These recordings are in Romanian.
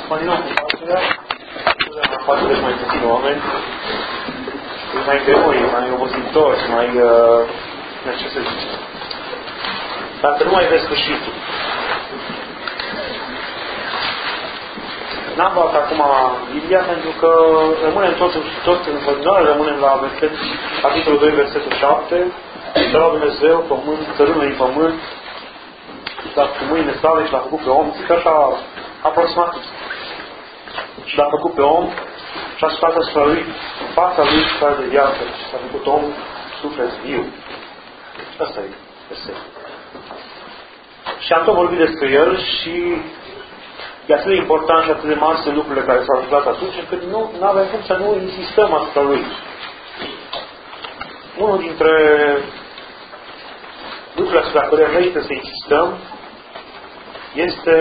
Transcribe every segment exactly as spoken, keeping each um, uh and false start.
continuăm cu facerea. Totdeauna facere mai puțin oameni. E mai greu, e mai obositor, mai... Uh, ce să zice? Dacă nu mai vezi sfârșitul. N-am luat acum Biblia pentru că rămânem tot, tot în continuare, rămânem la verset, capitolul doi, versetul șapte. De la Dumnezeu, pământ, țărână în pământ, s-a cu mâinile sale și l-a făcut pe om. Zic așa aproximativ. Și l-a făcut pe om și a stat asupra lui, în fața lui și de viață. Și s-a făcut om suflet viu. Asta e versetul. Și am tot vorbit despre el și e atât de important și atât de mari sunt lucrurile care s-au întâmplat atunci, încât nu avem cum să nu insistăm asupra lui. Unul dintre lucrurile asupra care merită să insistăm este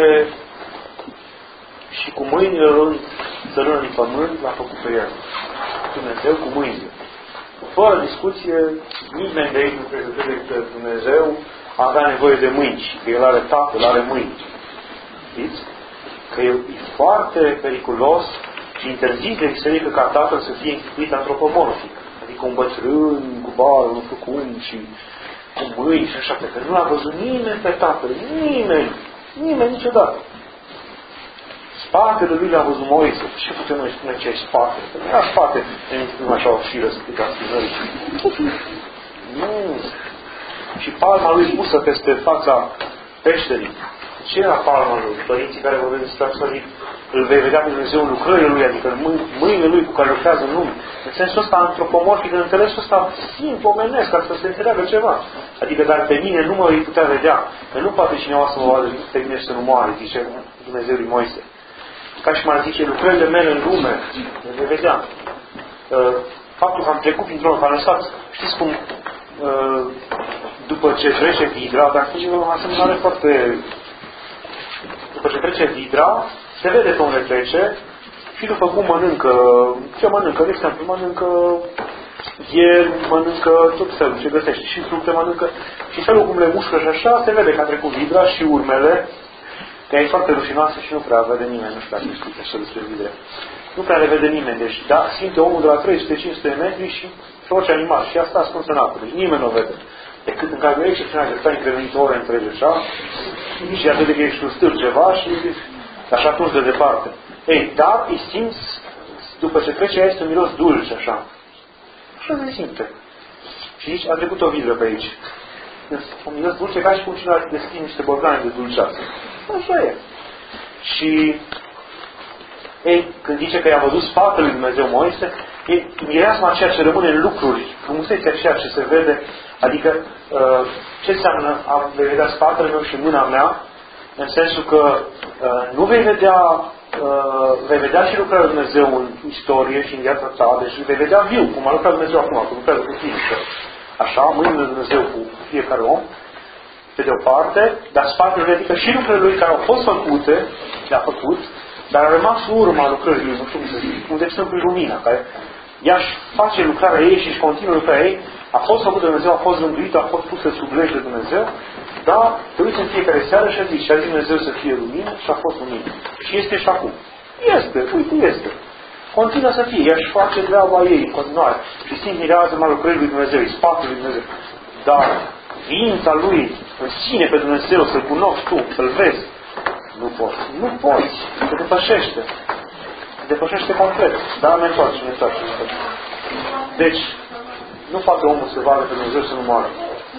și cu mâinile rând țărână din pământ l-a făcut pe el. Dumnezeu cu mâinile. Fără discuție, nimeni de aici nu crede că Dumnezeu avea nevoie de mâini și că El are Tatăl, are mâini. Știți? Că e foarte periculos și interzis de biserică ca Tatăl să fie instituit antropomorfic. Adică un bătrân cu bară, nu știu cum, și cu mâini și așa. Că nu l-a văzut nimeni pe Tatăl. Nimeni. Nimeni niciodată. Spatele lui le-a văzut Moise. Ce putem noi spune ce e spate? Că nu era spate. Nu așa o șiră să plicați noi. Nu. Și palma lui pusă peste fața peșterii. Ce era palma lui? Părinții care vorbesc despre asta zic, îl vei vedea pe Dumnezeu în lucrările lui, adică în mâinile lui cu care lucrează în lume. În sensul ăsta antropomorfic, în înțelesul ăsta simplu, omenesc, ca să se înțeleagă ceva. Adică, dar pe mine nu mă vei putea vedea. Că nu poate cineva să mă vadă pe mine și să nu moare, zice Dumnezeu lui Moise. Ca și mai zice, lucrările mele în lume, le vei vedea. Faptul că am trecut printr-o, v-am lăsat, știți cum, după ce trece vidra, dar face o asemănare foarte... După ce trece vidra, se vede pe unde trece și după cum mănâncă, ce mănâncă, de exemplu, mănâncă ieri, mănâncă tot felul ce găsește și fructe mănâncă și felul cum le mușcă și așa, se vede că a trecut vidra și urmele, că e foarte rușinoasă și nu prea vede nimeni, nu știu dacă știți așa despre vidre. Nu prea le vede nimeni, deci da, simte omul de la trei sute cinci sute metri și orice animal și asta ascuns în apă, deci nimeni nu o vede. Decât în cazul excepțional că stai întrevenit o oră întregi așa și atât de că ești un stâlp ceva și așa atunci de departe. Ei, dar îi simți, după ce trece este un miros dulce, așa. Așa se simte. Și zici, a trecut o vidră pe aici. Un miros dulce ca și cum cineva deschide niște borcane de dulceață. Așa e. Și ei, când zice că i-a văzut spatele lui Dumnezeu Moise, e mireasma ceea ce rămâne în lucruri, frumusețea ceea ce se vede, adică uh, ce înseamnă a vei vedea spatele meu și mâna mea, în sensul că uh, nu vei vedea, uh, vei vedea și lucrarea lui Dumnezeu în istorie și în viața ta, deci vei vedea viu, cum a lucrat Dumnezeu acum, cum lucrează cu tine. Așa, mâinile lui Dumnezeu cu fiecare om, pe de o parte, dar spatele lui, adică și lucrările lui care au fost făcute, le-a făcut, dar a rămas urma lucrării lui, nu știu cum să zic, de exemplu lumina, care ea își face lucrarea ei și își continuă lucrarea ei, a fost făcută de Dumnezeu, a fost rânduită, a fost pusă sub lege de Dumnezeu, dar te uiți în fiecare seară și a zis, și a zis Dumnezeu să fie lumină și a fost lumină. Și este și acum. Este, uite, este. Continuă să fie, ea își face treaba ei în continuare. Și simt mirează mai lucrării lui Dumnezeu, îi spatele lui Dumnezeu. Dar ființa lui în sine pe Dumnezeu, să-L cunoști tu, să-L vezi, nu poți. Nu poți. Se depășește. Se depășește complet. Dar ne întoarce, ne întoarce. Deci, nu face omul să vadă pe Dumnezeu să nu moară.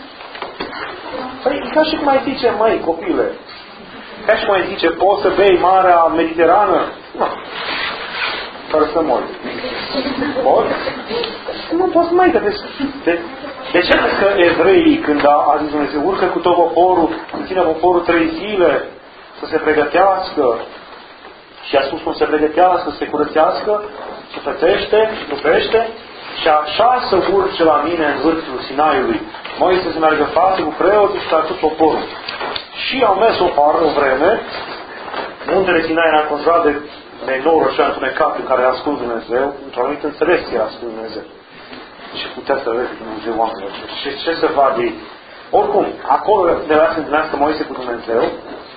Păi, ca și cum ai zice, măi, copile, ca și cum ai zice, poți să bei Marea Mediterană? Nu. Fără să mori. Poți? Nu poți mai, de, de, de ce că evreii, când a, a zis Dumnezeu, urcă cu tot poporul, ține poporul trei zile, să se pregătească, și a spus cum se pregătească, să se curățească, să fățește, lupește, și așa să urce la mine în vârful Sinaiului. Moise să meargă față cu preoții și cu tot poporul. Și au mers o pară, o vreme, muntele Sinai era înconjurat de, de nouă rășoare întunecat în care a ascuns Dumnezeu, într-o anumită înțeles că era ascuns Dumnezeu. Și putea să vezi Dumnezeu oamenilor. Și ce să vadă ei? Oricum, acolo de la să întâlnească Moise cu Dumnezeu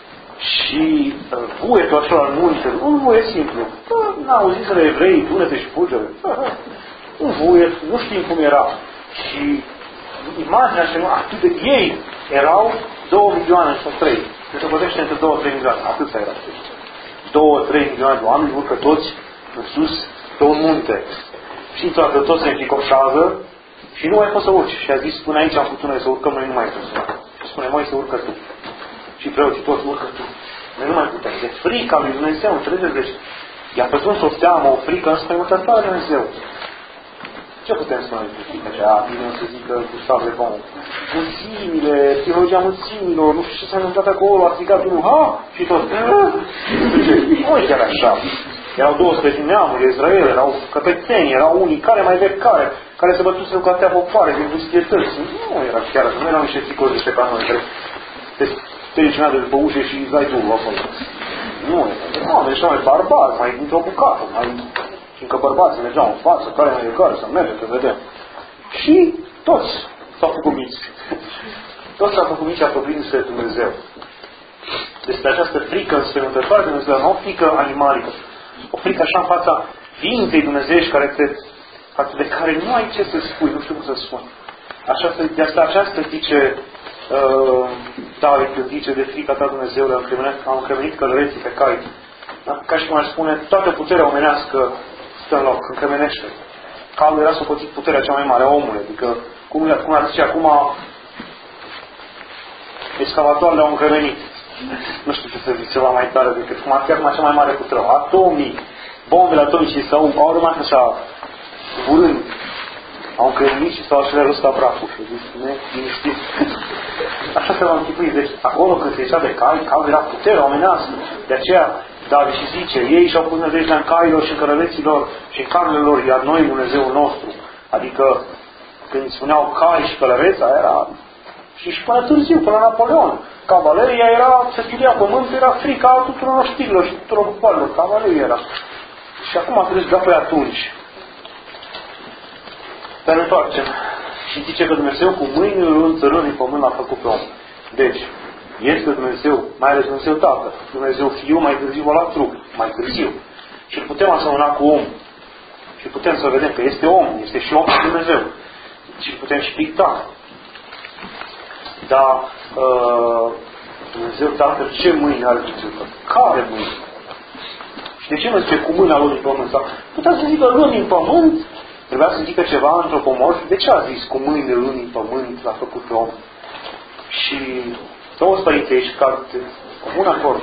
și vuietul așa în munte, un vuiet simplu. N-au zis la evrei, dune-te și fuge-le. Un vuiet, nu știm cum era. Și imaginea și atât de ei erau două milioane sau trei. Deci se vorbește între două, trei milioane. Atâta era. Două, trei milioane de oameni urcă toți în sus pe un munte. Și toată toți se înficoșează și nu mai poți să urci. Și a zis, până aici am putut noi să urcăm, noi nu mai putem. Și spune, măi, să urcă tu. Și preoții toți urcă tu. Noi nu mai putem. De frica lui Dumnezeu, înțelegeți? Deci i-a pătruns o teamă, o frică înspăimântătoare de Dumnezeu. Ce putem spune despre frică? A, bine să zică Gustav Le Bon. Mulțimile, teologia mulțimilor, nu știu ce s-a întâmplat acolo, a strigat unul, ha! Și tot. Nu e chiar așa. Erau douăsprezece neamuri de Israel, erau căpețeni, erau unii care mai vechi care, care se bătuseră cu atâtea popoare din pustietăți. Nu era chiar așa, nu erau niște țicozi niște ca noi, care te tericina de după ușe și îți dai tu acolo. Nu, erau oameni ăștia mai barbari, mai dintr-o bucată, mai... Fiindcă bărbații mergeau în față, care mai e care, să merge, să vedem. Și toți s-au făcut mici. Toți s-au făcut mici apropindu-se de Dumnezeu. Despre această frică înspăimântătoare de Dumnezeu, nu o frică animalică. O frică așa în fața ființei dumnezeiești care te, față de care nu ai ce să spui, nu știu cum să spun. Așa, de asta aceasta zice uh, David când zice de frica ta Dumnezeule, am încremenit călăreții pe cai. Da? Ca și cum aș spune, toată puterea omenească stă în loc, încremenește. Calul era socotit puterea cea mai mare a omului. Adică, cum, cum ar zice acum, excavatoarele au încremenit. Nu știu ce să zic ceva mai tare decât cum ar fi acum cea mai mare putere. Atomii, bombele atomice sau au rămas așa zburând. Au încremenit și s-au așelat ăsta praful. Și zis, ne, liniștit. Așa se va închipui. Deci, acolo când se ieșea de cai, calul era puterea omenească. De aceea, David și zice, ei și-au pus nădejdea în cailor și în călăreților și în carnele lor, iar noi Dumnezeul nostru. Adică, când spuneau cai și călăreța, era și, și până târziu, până Napoleon. Cavaleria era, se studia pământul, era frica tuturor oștirilor și tuturor popoarelor. Cavaleria era. Și acum trebuie să dea pe atunci. Dar ne întoarcem. Și zice că Dumnezeu cu mâinile lui țărând din pământ l-a făcut pe om. Deci, este Dumnezeu, mai ales Dumnezeu Tatăl, Dumnezeu Fiul, mai târziu la trup, mai târziu. Și îl putem asemăna cu om. Și putem să vedem că este om, este și om și Dumnezeu. Și îl putem și picta. Dar uh, Dumnezeu Tatăl, ce mâini are Dumnezeu Tatăl? Care mâini? Și de ce nu zice cu mâna lui din pământ? Sau putea să zică lui din pământ, trebuia să zică ceva antropomorf. De ce a zis cu mâinile lui din pământ l-a făcut pe om? Și toți părinții aici care comun acord.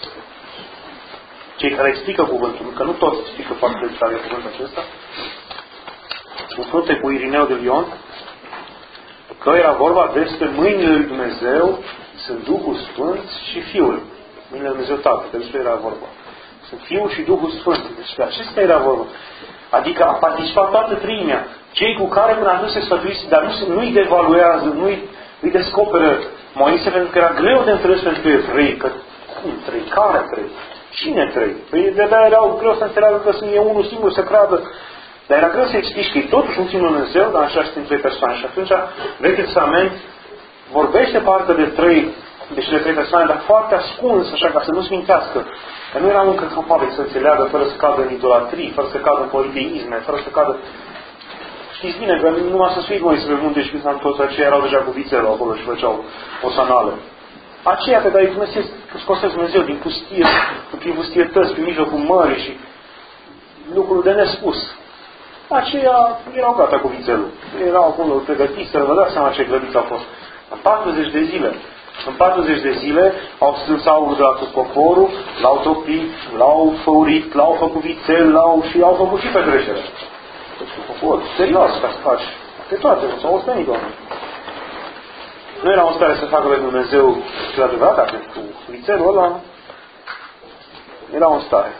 Cei care explică cuvântul, că nu toți explică foarte tare cuvântul acesta, în frunte cu Irineu de Lion, că era vorba despre mâinile lui Dumnezeu, sunt Duhul Sfânt și Fiul. Mâinile lui Dumnezeu Tatăl, despre era vorba. Sunt Fiul și Duhul Sfânt. Despre acesta era vorba. Adică a participat toată trimea. Cei cu care până atunci se sfătuise, dar nu, nu-i devaluează, nu-i îi descoperă Moise, pentru că era greu de înțeles pentru evrei, că cum trei? Care trei? Cine trei? Păi de-aia erau greu să înțeleagă că sunt e unul singur să creadă. Dar era greu să explici că e totuși un singur Dumnezeu, dar așa sunt trei persoane. Și atunci Vechiul Testament vorbește parcă de trei, de cele trei persoane, dar foarte ascuns, așa, ca să nu-ți mintească. Că nu erau încă capabili să înțeleagă fără să cadă în idolatrii, fără să cadă în politeisme, fără să cadă... Știți bine că numai să suit Moise pe munte și când toți aceia erau deja cu vițelul acolo și făceau o sanală. Aceia pe care îi Dumnezeu, scosesc Dumnezeu din pustie, prin pustietăți, prin mijlocul mării și lucruri de nespus. Aceia erau gata cu vițelul. Erau acolo pregătiți să vă dați seama ce grăbiți au fost. În patruzeci de zile. În patruzeci de zile au strâns aurul de la tot poporul, l-au topit, l-au făurit, l-au făcut vițel, l-au și au făcut și petrecere. Popor, serios ca să faci. Pe toate, s-au ostenit oameni. Nu erau în stare să facă lui Dumnezeu și adevărat, dar cu vițelul ăla erau în stare.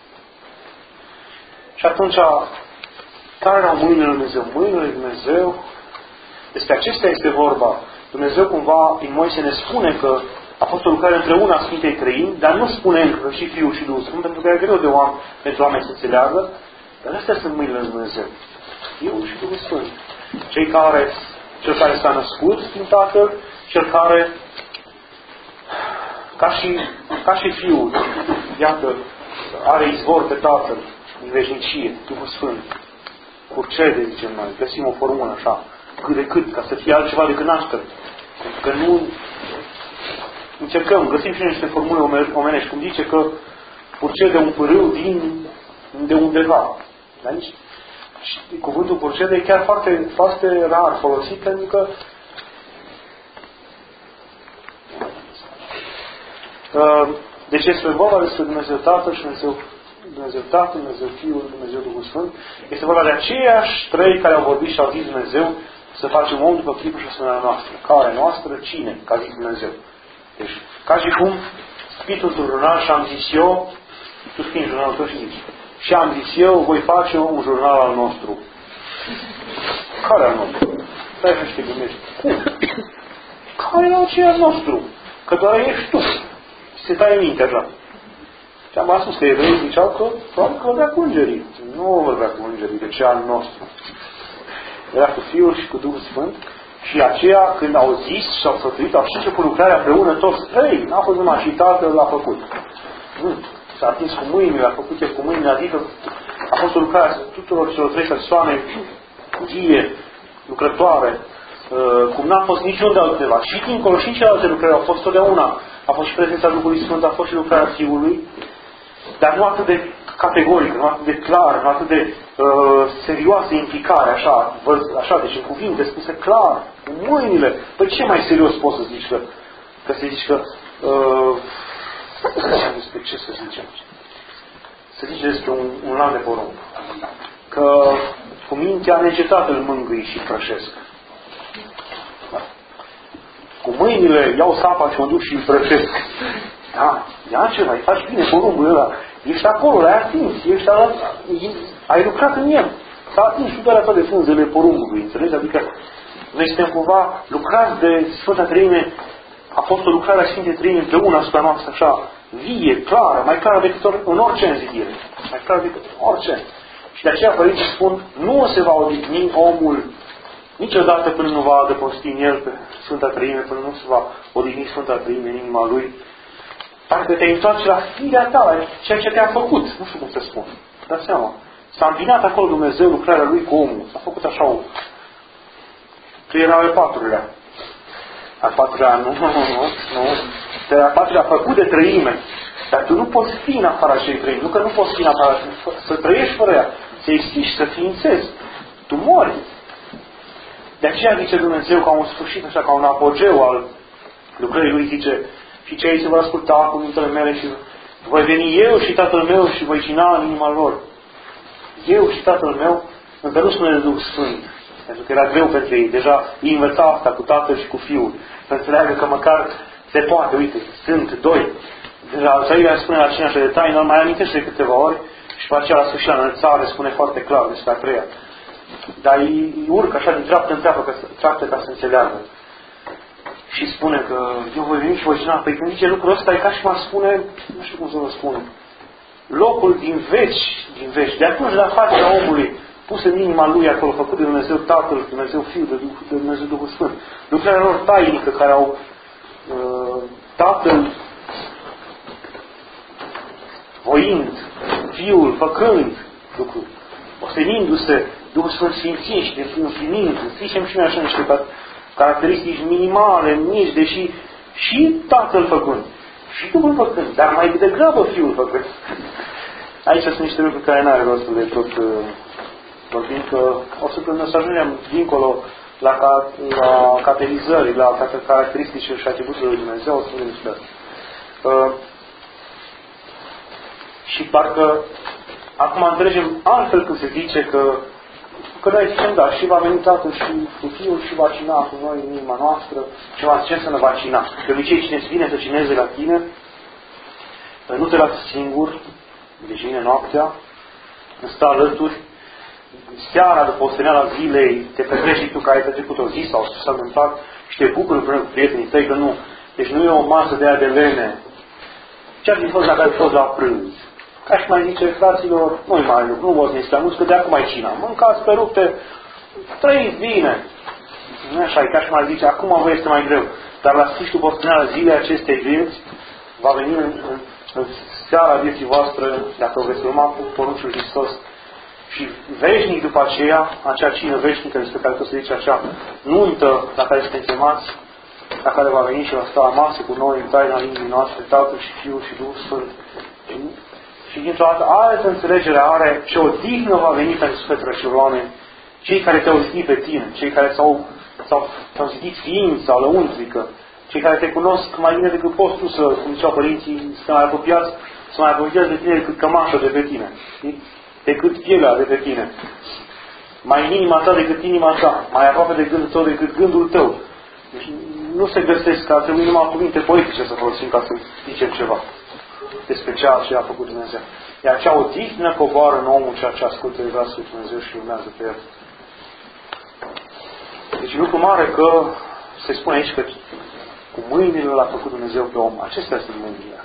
Și atunci, care erau mâinile lui Dumnezeu? Mâinile lui Dumnezeu, despre acestea este vorba. Dumnezeu cumva, prin Moise, ne spune că a fost o lucrare împreună a Sfintei Trăimi, dar nu spune încă și Fiul și Duhul Sfânt, pentru că e greu de oameni, pentru oameni să înțeleagă. Dar astea sunt mâinile lui Dumnezeu. Fiul și Duhul Sfânt. Cei care, cel care s-a născut din Tatăl, cel care Ca și, ca și Fiul, iată, are izvor pe Tatăl în veșnicie, Duhul Sfânt. Curcede, zicem noi, găsim o formulă așa, cât de cât, ca să fie altceva decât naștere. Că nu încercăm, găsim și noi niște formule omenești, cum zice că curcede un pârâu din de undeva. Aici? Și cuvântul curcede e chiar foarte, foarte rar folosit, pentru că deci este vorba despre Dumnezeu Tatăl și Dumnezeu, Dumnezeu Tatăl, Dumnezeu Fiul, Dumnezeu Duhul Sfânt. Este vorba de aceiași trei care au vorbit și au zis Dumnezeu să facem om după chipul și asemenea noastră. Care noastră? Cine? Ca zis Dumnezeu. Deci, ca și cum scrii într-un jurnal și am zis eu, tu scrii în jurnalul tău și zici, și am zis eu, voi face un jurnal al nostru. Care al nostru? Stai și te gândești. Cum? Care e aceea al nostru? Că doar ești tu. Și se taie minte așa. Și am spus că evreii ziceau că probabil că vorbea cu îngerii. Nu vorbea cu îngerii, de ce al nostru. Era cu Fiul și cu Duhul Sfânt. Și aceea, când au zis și au sfătuit, au și început lucrarea împreună toți trei. N-a fost numai și Tatăl l-a făcut. Nu. S-a atins cu mâinile, a făcut el cu mâinile, adică a fost o lucrare tuturor celor trei persoane vie, lucrătoare, cum n-a fost niciunde altceva. Și dincolo și celelalte lucrări au fost totdeauna. A fost și prezența Duhului Sfânt, a fost și lucrarea Fiului, dar nu atât de categorică, nu atât de clar, nu atât de uh, serioasă implicare, așa, vă, așa, deci în cuvinte spuse clar, cu mâinile. Păi ce mai serios poți să zici că, că se zici că uh, despre ce să zicem? Să zice despre un, un lan de porumb. Că cu mintea neîncetată îl mângâi și prășesc. Da. Cu mâinile iau sapa și mă duc și îl prășesc. Da, ia ceva, îi faci bine porumbul ăla. Ești acolo, l-ai atins, ești ala, ai lucrat în el. S-a atins și doar atât de frunzele porumbului, înțelegi? Adică noi suntem cumva lucrați de Sfânta Treime. A fost o lucrare a Sfintei Treime împreună asupra noastră, așa, vie, clară, mai clară decât în orice, zic ele. Mai clară decât orice. Și de aceea părinții spun, nu se va odihni omul niciodată până nu va adăposti în el pe Sfânta Treime, până nu se va odihni Sfânta Treime în inima lui. Parcă te întoarce la firea ta, la ceea ce te-a făcut. Nu știu cum să spun. Dați seama. S-a îmbinat acolo Dumnezeu lucrarea lui cu omul. S-a făcut așa o... Tu era al patrulea. Al patrulea, nu, nu, nu, nu. Te al patrulea făcut de trăime. Dar tu nu poți fi în afara acelei trăimi. Nu că nu poți fi în afara, să trăiești fără ea. Să existi, să ființezi. Tu mori. De aceea zice Dumnezeu ca un sfârșit, așa, ca un apogeu al lucrării lui, zice, și cei se vor asculta cuvintele mele și voi veni eu și Tatăl meu și voi cina în inima lor. Eu și Tatăl meu, încă nu spune de Duh Sfânt, pentru că era greu pentru ei. Deja îi învăța asta cu Tatăl și cu Fiul. Să înțeleagă că măcar se poate, uite, sunt doi. Deja Isaia spune la cine așa de taină, mai amintește de câteva ori și pe aceea la sfârșit la înălțare spune foarte clar despre a treia. Dar îi urcă așa din treaptă în treaptă, treaptă ca să înțeleagă. Și spune că eu voi veni și voi cina. Păi când zice lucrul ăsta, e ca și m-ar spune, nu știu cum să vă spun, locul din veci, din veci, de atunci la fața omului, pus în inima lui acolo, făcut de Dumnezeu Tatăl, de Dumnezeu Fiul, de, de Dumnezeu Duhul Sfânt. Lucrarea lor tainică care au uh, Tatăl voind, Fiul făcând lucruri, ostenindu-se, Duhul Sfânt sfințind și împlinind, zicem și noi așa niște caracteristici minimale, mici, deși și Tatăl făcând, și Duhul făcând, dar mai degrabă Fiul făcând. Aici sunt niște lucruri care n-are rostul de tot uh, vorbim, că o să, o să ajungem dincolo la, ca, la categorizări, la caracteristici și atributele lui Dumnezeu, o să vedem și uh, și parcă acum înțelegem altfel când se zice că Că noi zicem, da, și va veni Tatăl și cu Fiul și va cina cu noi în inima noastră, și va ce să ne va cina. De obicei, cine îți vine să cineze la tine, nu te lasă singur, deci vine noaptea, îți stă alături, seara, după osteneala zilei, te petreci și tu că ai trecut o zi sau s-a întâmplat și te bucuri împreună cu prietenii tăi, că nu. Deci nu e o masă de aia de lene. Ce-ar fi fost dacă ai fost la prânz? Ca și mai zice, fraților, nu-i mai lucru, nu vă să ne că de acum mai cina. Mâncați pe rupte, trăiți bine. Nu așa, e ca și mai zice, acum vă este mai greu. Dar la sfârșitul posteneala zilei acestei vieți, va veni în, în, în seara vieții voastre, dacă veți urma cu poruncul Hristos, și veșnic după aceea, acea cină veșnică despre care tot se zice, acea nuntă la care suntem chemați, la care va veni și va sta la masă cu noi în taina inimii noastre, Tatăl și Fiul și Duhul Sfânt. Și dintr-o dată altă înțelegere are și o dignă va veni pentru sufletele și oameni, cei care te-au zidit pe tine, cei care s-au, s-au, s-au zidit ființa lăuntrică, cei care te cunosc mai bine decât poți tu să, cum ziceau părinții, să mai apropiați, să mai apropiați de tine decât cămașa de pe tine, știi? Decât pielea de pe tine, mai în inima ta decât inima ta, mai aproape de gândul tău decât gândul tău. Deci nu se găsesc, că ar trebui numai cuvinte poetice să folosim ca să zicem ceva despre ceea ce a făcut Dumnezeu. Iar acea odihnă coboară în omul ceea ce ascultă de glasul lui Dumnezeu și urmează pe el. Deci lucru mare că se spune aici că cu mâinile l-a făcut Dumnezeu pe om. Acestea sunt mâinile.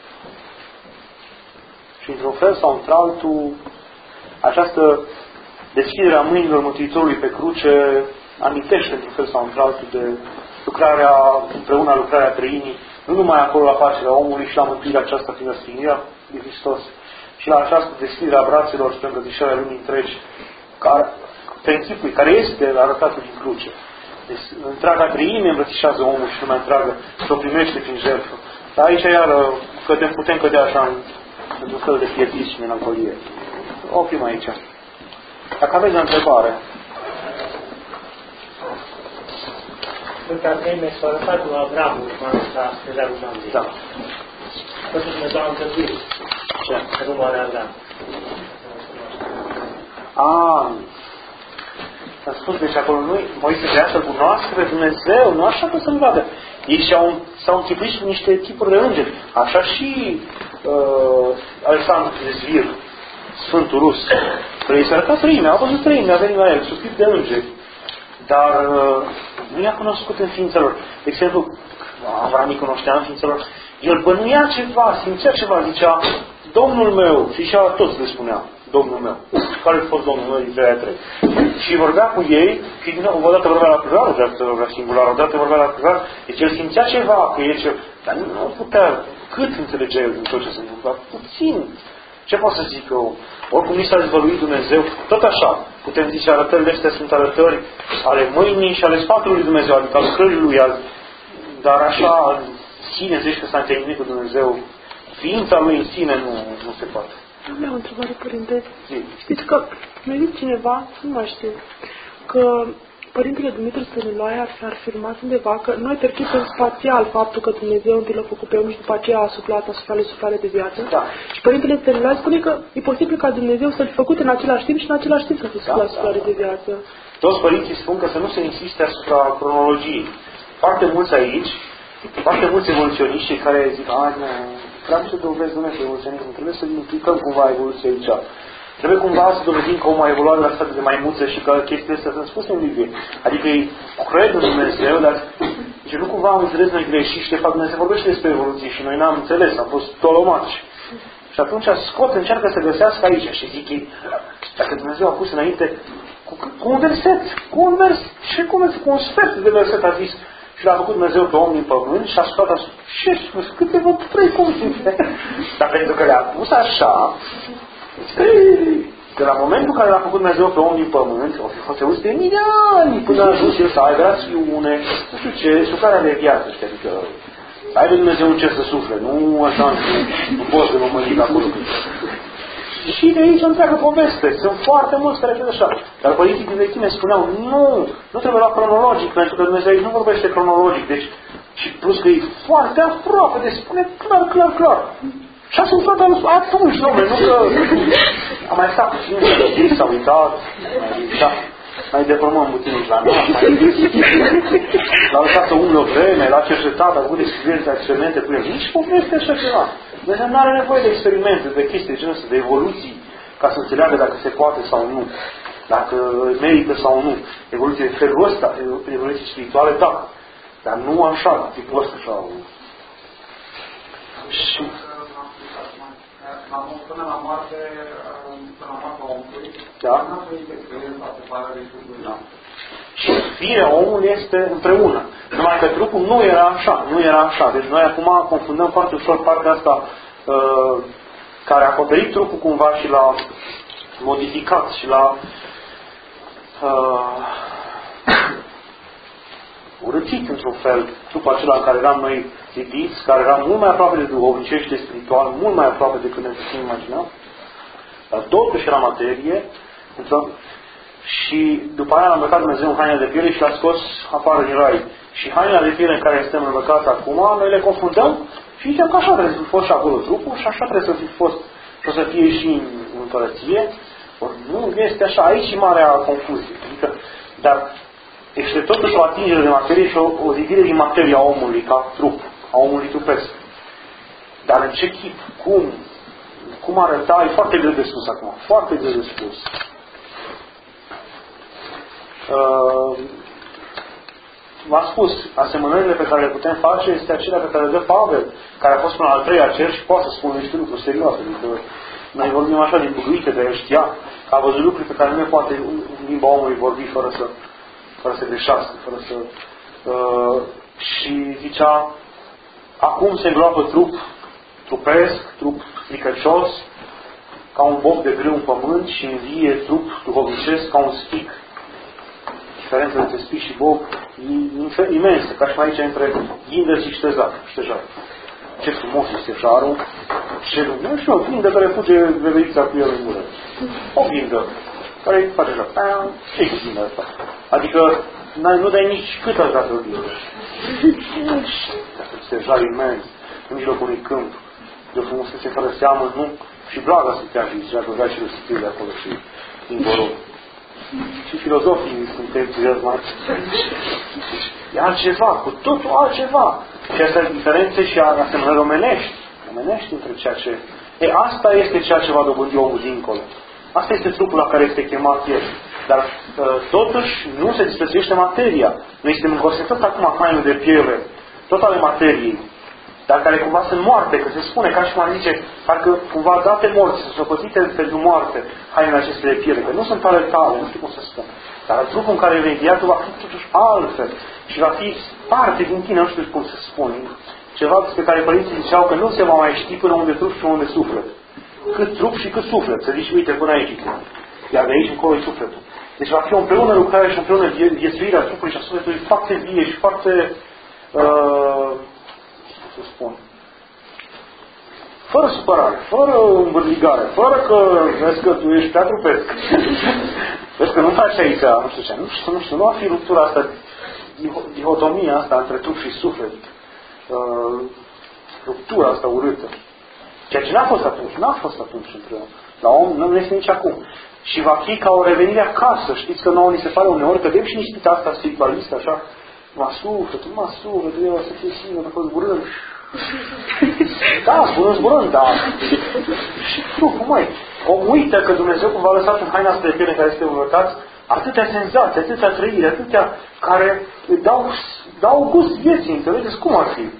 Și într-un fel sau într-altul, această deschidere a mâinilor Mântuitorului pe cruce amintește într-un fel sau într-altul de lucrarea, împreună lucrarea Trăimii, nu numai acolo la facerea omului și la mântuirea aceasta prin răstignirea lui Hristos, și la această deschidere a brațelor spre îmbrățișarea lumii întregi, care, principiul care este arătat din cruce. Deci, întreaga Trăime îmbrățișează omul și lumea întreagă și o primește prin jertfă. Dar aici, iară, cădem, putem cădea așa în, într-un fel de pietism și melancolie. Oprim aici. Dacă aveți o întrebare. Sunt Arteime s-a arătat lui Avram, urmanul ăsta, spre Dumnezeu. Da. Tot Dumnezeu a întâlnit. Ce? Că nu moare Avram. Ah, s-a spus, deci acolo nu, Moise vrea să-L cunoască pe Dumnezeu, nu așa că să-L vadă. Ei și-au, s-au închipuit cu niște tipuri de îngeri. Așa și uh, Alexandru de Zvir, Sfântul Rus, că i s-a arătat Trăimea, a văzut Trăimea, a venit la el, suspit de îngeri. Dar uh, nu i-a cunoscut în ființelor. De exemplu, Avram îi cunoștea în ființelor, el bănuia ceva, simțea ceva, zicea, Domnul meu, și și toți le spunea, Domnul meu. Care a fost Domnul meu din Isaia trei? Și vorbea cu ei, și din nou, odată vorbea la plural, odată vorbea singular, odată vorbea la plural. Deci el simțea ceva, că e ce... Dar nu putea, cât înțelegea el din tot ce se întâmplă? Puțin. Ce pot să zic eu? Oricum ni s-a dezvăluit Dumnezeu, tot așa. Putem zice, arătările astea sunt arătări ale mâinii și ale spatului lui Dumnezeu, adică al lucrării lui, al... dar așa, în sine, zici că s-a întâlnit cu Dumnezeu, ființa lui în sine nu, nu se poate. Am o întrebare, Părinte. Zi. Știți că mi-a zis cineva, nu mai știu, că Părintele Dumitru Stăniloae ar fi afirmat undeva că noi percepem spațial faptul că Dumnezeu întâi l-a făcut pe om și după aceea a suflat asupra lui suflare de viață. Da. Și Părintele Stăniloae spune că e posibil ca Dumnezeu să-l fi făcut în același timp și în același timp să fi suflat Da, suflare da. de viață. Toți părinții spun că să nu se insiste asupra cronologiei. Foarte mulți aici, foarte mulți evoluționiști care zic, a, nu, trebuie să dovezi Dumnezeu evoluționism, trebuie să implicăm cumva evoluția aici. Trebuie cumva să dovedim că omul a evoluat de la stadiul de maimuță și că chestiile astea sunt spuse în Biblie. Adică ei cred în Dumnezeu, dar deci nu cumva am înțeles noi greșit și de fapt Dumnezeu vorbește despre evoluție și noi n-am înțeles, am fost tolomaci. Și atunci scot, încearcă să găsească aici și zic ei, dacă Dumnezeu a pus înainte cu, cu un verset, cu un vers, și cum cu un sfert de verset a zis și l-a făcut Dumnezeu pe om din pământ și a spus asupra și spus câteva trei cuvinte. Dar pentru că le-a pus așa, că la momentul în care l-a făcut Dumnezeu pe om din pământ, o fi fost euți de mii de ani până a ajuns el să aibă rațiune, nu știu ce, suflarea de viață, știi, adică aibă Dumnezeu un cer să sufle, nu așa, nu poți să mă măric acolo. Și de aici întreagă poveste, sunt foarte mulți care cred așa. Dar părinții din vechime spuneau, nu, nu trebuie la cronologic, pentru că Dumnezeu aici nu vorbește cronologic, deci, și plus că e foarte aproape, deci spune clar, clar, clar. Și a sunt toate atunci, domnule, nu că am mai stat puțin, s-a uitat, da, mai deformăm puțin la noi, l-a lăsat să umble o vreme, l-a cercetat, a avut experiențe, experimente cu el. Nici poveste așa ceva. Dumnezeu nu are nevoie de experimente, de chestii de genul ăsta, de evoluții, ca să înțeleagă dacă se poate sau nu, dacă merită sau nu. Evoluție de felul ăsta, evoluție spirituale, da, dar nu așa, tipul ăsta așa. Și până la moarte, până la moartea omului, da? nu a trăit experiența separării cu Dumnezeu. Da. Și firea omului este împreună. Numai că trupul nu era așa, nu era așa. Deci noi acum confundăm foarte ușor partea asta uh, care a acoperit trupul cumva și l-a modificat și l-a uh, urățit într-un fel trupul acela în care eram noi zidiți, care era mult mai aproape de duhovnicești, de spiritual, mult mai aproape decât ne putem imagina. Dar totuși era materie, și după aia l-a îmbrăcat Dumnezeu în haina de piele și l-a scos afară din rai. Și haina de piele în care suntem îmbrăcați acum, noi le confundăm și zicem că așa trebuie să fi fost și acolo trupul și așa trebuie să fi fost și o să fie și în împărăție. Or, nu este așa, aici și marea confuzie. Adică, dar este totuși o atingere de materie și o, o zidire din materia omului ca trup, a omului trupesc. Dar în ce chip, cum, cum arăta, e foarte greu de spus acum, foarte greu de spus. Uh, v-am spus, asemănările pe care le putem face este acelea pe care le dă Pavel, care a fost până al treia cer și poate să spună niște lucruri serioase. Adică noi vorbim așa din buguite, de el știa că a văzut lucruri pe care nu ne poate în limba omului vorbi fără să, fără să greșească, fără să... Uh, și zicea, acum se îngroapă trup trupesc, trup stricăcios, ca un boc de grâu în pământ și învie trup duhovnicesc ca un spic. Diferența între spic și boc e imensă, ca și mai aici între ghindă și ștezar. ștejar. Ce frumos este șarul, ce nu știu, o ghindă care fuge veverița cu el în gură. O ghindă care face așa. Ce e ghindă asta? Adică nu dai nici cât aș vrea să o ghindă. Ștejar imens, în mijlocul unui câmp, de o frumusețe fără seamă, nu? Și blaga să te ajungi, zicea că și răsitire de acolo și din Borov. Și filozofii sunt entuziasmați. E altceva, cu totul altceva. Și astea sunt diferențe și asemănări omenești. Omenești între ceea ce... E, asta este ceea ce va dobândi omul dincolo. Asta este trupul la care este chemat el. Dar totuși nu se disprețuiește materia. Noi suntem încorsetat acum hainele de piele, tot ale materiei, dar care cumva sunt moarte, că se spune, ca și cum zice, parcă cumva date morți, sunt sopățite pentru moarte hainele acestea de piele, că nu sunt ale tale, nu știu cum să spun. Dar trupul în care vei învia, tu va fi totuși altfel și va fi parte din tine, nu știu cum să spun. Ceva despre care părinții ziceau că nu se va mai ști până unde trup și unde suflet. Cât trup și cât suflet. Să zici, uite, până aici. Iar de aici încolo e sufletul. Deci va fi o împreună lucrare și o împreună viețuirea trupului și a sufletului foarte vie și foarte... Uh, să spun, fără supărare, fără învârligare, fără că vezi că tu ești prea trupesc. Vezi că nu faci aici, nu știu ce, nu știu, nu știu, nu va fi ruptura asta, dihotomia asta între trup și suflet, uh, ruptura asta urâtă. Ceea ce n-a fost atunci, n-a fost atunci între la om, nu este nici acum. Și va fi ca o revenire acasă. Știți că nouă ni se pare uneori că dăm și niște asta spiritualistă, așa, mă suflet, mă suflet, eu o să fie singur, a fost zburând. Da, zburând, zburând, da. Și trupul, măi, om uită că Dumnezeu cumva a lăsat în haina asta de piele în care este învățați atâtea senzații, atâtea trăiri, atâtea care dau, dau gust vieții, înțelegeți cum ar fi?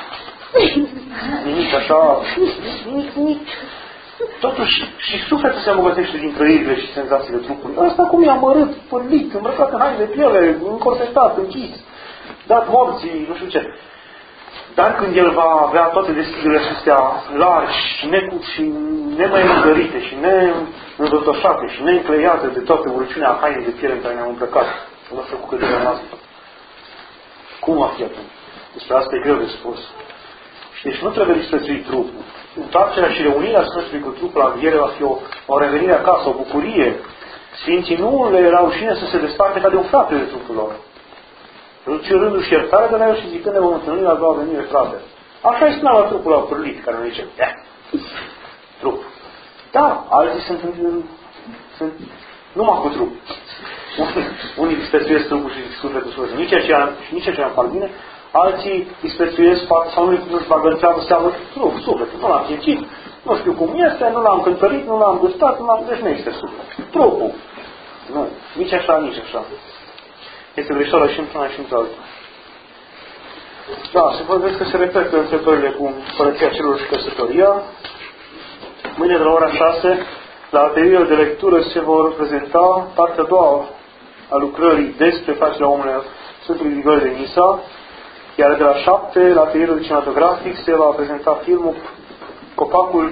Nimic așa, nimic, nimic. Totuși, și sufletul se îmbogățește din trăirile și senzațiile trupului. Asta cum e amărât, pârlit, îmbrăcat în haine de piele, încorsetat, închis, dat morții, nu știu ce. Dar când el va avea toate deschiderile acestea largi și, necu- și nemai mângărite și neînvătoșate și neîncleiate de toată urăciunea hainei de piele în care ne-am îmbrăcat, nu știu cu câteva noastre. Cum va fi atunci? Despre asta e greu de spus. Și deci nu trebuie disprețui trupul. Întoarcerea și reunirea Sfântului cu trupul la înviere va fi o, o revenire acasă, o bucurie. Sfinții nu le era rușine să se desparte ca de un frate de trupul lor. Cerându-și iertare de la el și zicând, ne vom întâlni la a doua venire, frate. Așa îi spunea la trupul la pârlit, care ne zice, eh, trup. Da, alții sunt, sunt numai cu trup. Unii disprețuiesc trupul și sufletul sufletul. Nici aceea, nici aceea îmi fac bine. Alții disprețuiesc fapt sau nu-și bagă în seamă seamă trup, sufletul. Nu l-am simțit, nu știu cum este, nu l-am cântărit, nu l-am gustat, nu l-am... Deci nu este suflet. Trupul. Nu. Nici așa, nici așa. Este greșeală și într-una și într-alta. Da, se vorbesc că se repetă întrebările cu Împărăția Cerurilor și Căsătoria. Mâine de la ora șase, la atelierul de lectură se vor prezenta partea a doua a lucrării despre facerea omului Sfântului Grigore de Nisa, iar de la șapte, la atelierul cinematografic, se va prezenta filmul Copacul,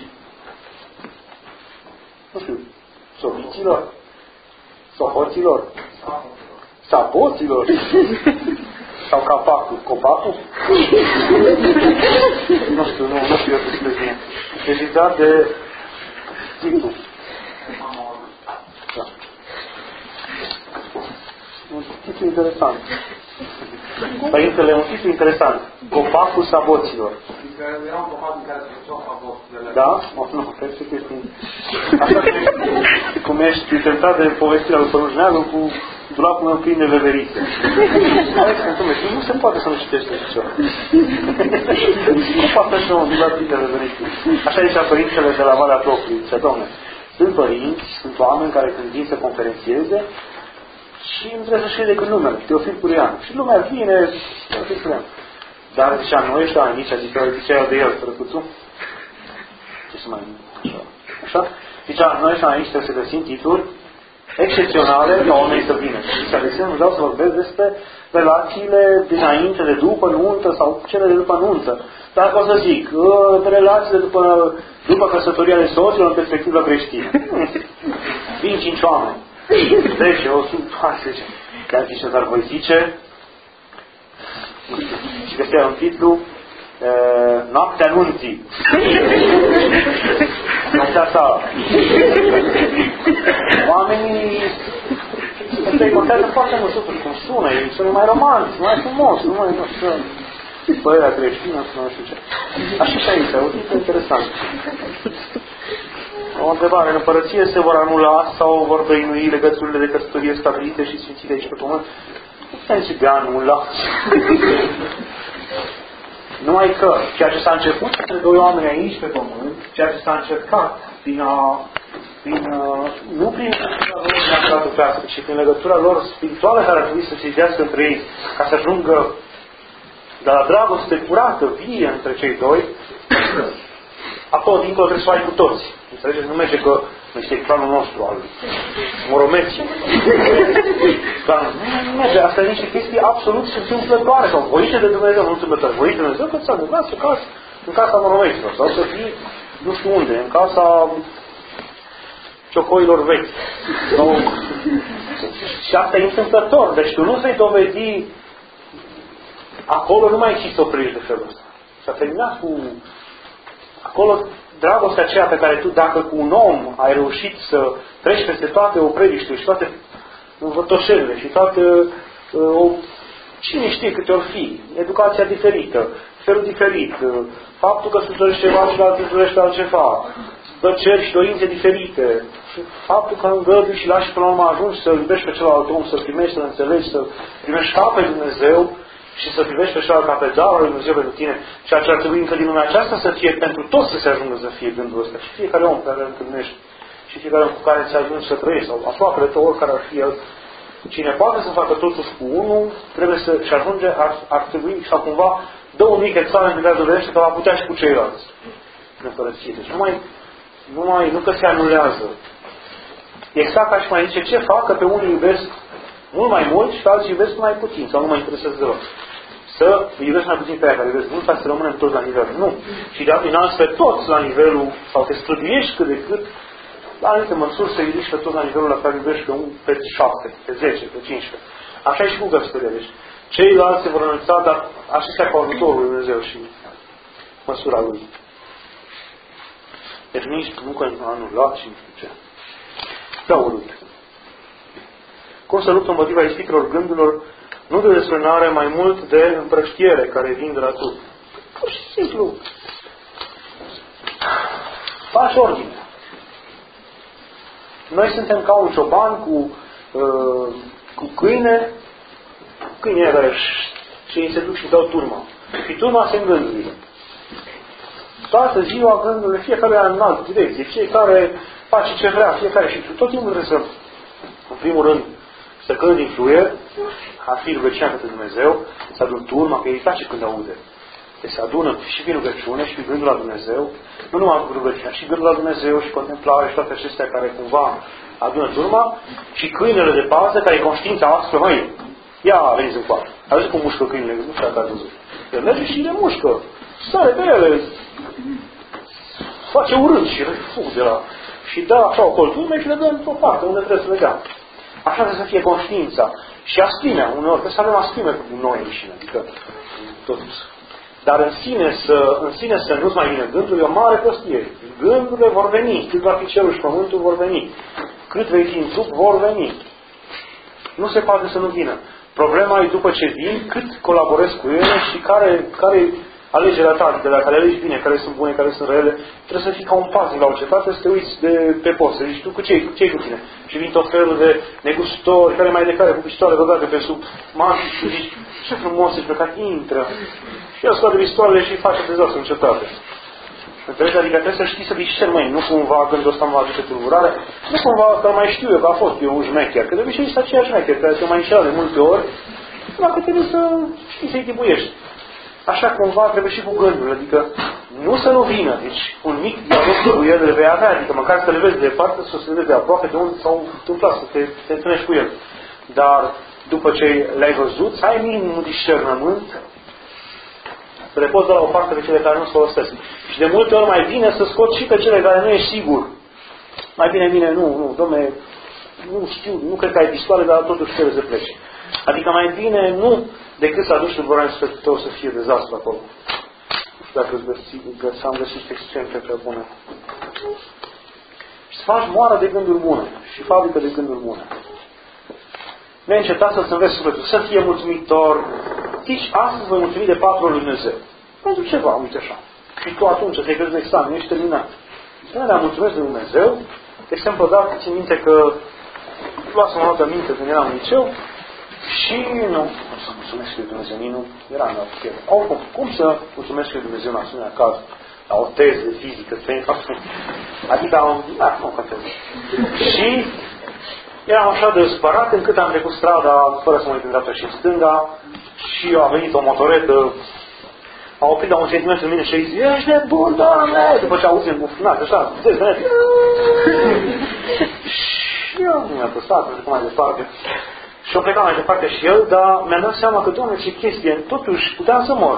nu știu, soviților? Sohoților? Sapoților? Sau capacul? Copacul? Nu știu, nu, nu știu eu despre bine. Regizat de Titu. Da. Un titlu interesant. Părintele, un titlu interesant. Copacul saboților. Era un copac în care se făceau sabot. Da? Nu, perfect este. Așa cum ești tentat de povestirea lui Păruș Neagă cu dulapul meu plin de veverițe. Nu se poate să nu citești așa ceva. Nu poate să nu dulap plin de veverițe. Așa zicea părintele de la Valea Plopului. Zicea, Doamne, sunt părinți, sunt oameni care când vin să conferențieze și nu trebuie să știe decât numele, Teofil Curian. Și lumea vine, Teofil Curian. Dar zicea, noi ăștia amici, adică zicea de el, Trăcuțu, ce să mai așa, așa? Zicea, noi ăștia aici trebuie să găsim titluri excepționale ca oamenii să vină. Și zicea, de exemplu, vreau să vorbesc despre relațiile dinainte, de după nuntă sau cele de după nuntă. Dar o să zic, relațiile după, după căsătoria de soților în perspectivă creștină. Vin cinci oameni. zece, o sută, hai să zicem. Chiar zice, dar voi zice, și găsea un titlu uh, Noaptea nunții. Noaptea ta. Oamenii îi contează foarte mult suflet, cum sună, ei sună mai romanți, mai frumos, nu mai, nu știu, părerea creștină, nu știu ce. Așa și aici, un titlu interesant. O întrebare, în împărăție se vor anula sau vor dăinui legăturile de căsătorie stabilite și sfințite aici pe pământ? Nu putem zice de anula. Numai că ceea ce s-a început între doi oameni aici pe pământ, ceea ce s-a încercat prin a, prin a, nu prin legătura lor neapărat, ci prin legătura lor spirituală care ar trebui să se zidească între ei, ca să ajungă de la dragoste curată, vie între cei doi, acolo dincolo trebuie să o ai cu toți. Înțelegeți? Nu merge că este planul nostru al moromeții. Nu merge. Asta e niște chestii absolut întâmplătoare sau voite de Dumnezeu, nu întâmplătoare. Voite de Dumnezeu că ți-a întâmplat să cazi în casa moromeților sau să fii nu știu unde, în casa ciocoilor vechi. Sau... Și asta e întâmplător. Deci tu nu vei dovedi acolo nu mai există opriri de felul ăsta. S-a terminat cu acolo dragostea aceea pe care tu, dacă cu un om ai reușit să treci peste toate opreliștele și toate învătoșelile și toate, uh, cine știe câte ori fi, educația diferită, felul diferit, uh, faptul că slujești ceva și la altul slujești altceva, dăceri și dorințe diferite, faptul că îngădui și lași până la urmă ajungi să iubești pe celălalt om, să primești, să înțelegi, să primești ca pe Dumnezeu, și să privești pe celălalt ca pe darul lui Dumnezeu pentru tine, ceea ce ar trebui încă din lumea aceasta să fie pentru toți să se ajungă să fie gândul ăsta. Și fiecare om pe care îl întâlnești și fiecare om cu care ți ajungi să trăiești sau aproape tău, oricare ar fi el, cine poate să facă totuși cu unul, trebuie să și ajunge, ar, ar trebui sau cumva dă un mic examen pe care dovedește că va putea și cu ceilalți în împărăție. Deci nu mai, nu mai, nu că se anulează. Exact ca și mai zice, ce fac, că pe unii iubesc mult mai mult și alții iubesc mai puțin sau nu mă interesează deloc. Să iubesc mai puțin pe aia care iubesc mult, ca să rămânem toți la nivel. Nu. Și de altă pe toți la nivelul, sau te străduiești cât de cât, la anumite măsuri să iubești pe toți la nivelul la care iubești pe un, pe șapte, pe zece, pe cincisprezece. Așa e și cu căsătoria. Deci ceilalți se vor înălța, dar acestea cu ajutorul lui Dumnezeu și măsura lui. Deci nici nu că anulat și nu știu ce. Da, urât. Cum să luptă împotriva ispitelor gândurilor, nu de desfrânare, mai mult de împrăștiere care vin de la trup. Pur și simplu. Faci ordine. Noi suntem ca un cioban cu, uh, cu câine, câinii care și ei se duc și dau turma. Și turma se îngânduie. Toată ziua gândurile, fiecare în altă direcție, fiecare face ce vrea, fiecare și tot timpul trebuie să, în primul rând, să când din fluier, a fi rugăciunea către Dumnezeu, să adun turma, că îi place când aude. se adună și prin rugăciune și prin gândul la Dumnezeu, nu numai rugăciunea, și gândul la Dumnezeu și contemplarea și toate acestea care cumva adună turma, și câinele de pază care e conștiința noastră, măi, ia veniți în coară. Ai văzut cum mușcă câinele? Nu știu dacă ați văzut. El merge și le mușcă. Sare pe ele. Face urât și refug de la... Și dă așa o coltume și le dă într-o parte unde trebuie să le dea. Așa trebuie să fie conștiința. Și aspimea, uneori, că să avem aspime cu noi înșine. Adică, tot. Dar în sine, să, în sine să nu-ți mai vine gândul, e o mare prostie. Gândurile vor veni. Cât va fi cerul și pământul, vor veni. Cât vei fi în trup, vor veni. Nu se poate să nu vină. Problema e după ce vin, cât colaborezi cu ele și care, care alegerea ta, de la care alegi bine, care sunt bune, care sunt rele, trebuie să fii ca un paznic la o cetate, să te uiți de, pe post, să zici tu cu ce ce cu tine. Și vin tot felul de negustori, care mai de care cu pistoale băgate pe sub mașini și zici, ce frumos ești, pe care intră. Și el scoate pistoalele și face dezastru în cetate. Înțelegi? Adică trebuie să știi să discerni, măi, nu cumva gândul ăsta mă aduce tulburare, nu cumva că mai știu eu că a fost eu un șmecher, că de obicei este aceeași șmecher, care te mai înșeală de multe ori, dacă trebuie să știi să-i tipuiești. Așa cumva trebuie și cu gândul, adică nu să nu vină, deci un mic dialog cu el le vei avea, adică măcar să le vezi de departe, să se vezi de aproape de unde s-au întâmplat, să te, te întâlnești cu el. Dar după ce le-ai văzut, să ai minimum discernământ, să le poți da la o parte pe cele care nu-ți folosesc. Și de multe ori mai bine să scoți și pe cele care nu ești sigur. Mai bine vine, nu, nu, dom'le, nu știu, nu cred că ai pistoale, dar totuși trebuie să pleci. Adică mai bine nu decât să aduci tulburare să tău să fie dezastru acolo. Nu știu dacă găsi, am găsit exemple prea bune. Și să faci moară de gânduri bune și fabrică de gânduri bune. Neîncetat să-ți înveți sufletul, să fie mulțumitor. Zici, astăzi voi mulțumi de patru ori Lui Dumnezeu. Pentru ceva, uite așa. Și tu atunci, te crezi în examen, ești terminat. Să ne mulțumesc de Dumnezeu. De exemplu, dar țin minte că luasem o notă minte când eram în liceu și nu, cum să mulțumesc Lui Dumnezeu, nu era în altă. Oricum, cum să mulțumesc Lui Dumnezeu în asemenea caz? La o teză de fizică, adică am, da, nu contează. Și eram așa de spărat încât am trecut strada fără să mă uit în dreapta și în stânga și a venit o motoretă, a oprit la un sentiment în mine și a zis, ești nebun, Doamne! După ce auzi îmbufnat, așa, zeci de și eu nu mi-a păsat, nu știu cum mai departe. Și-o plecat mai departe și el, dar mi-am dat seama că, Doamne, ce chestie, totuși puteam să mor.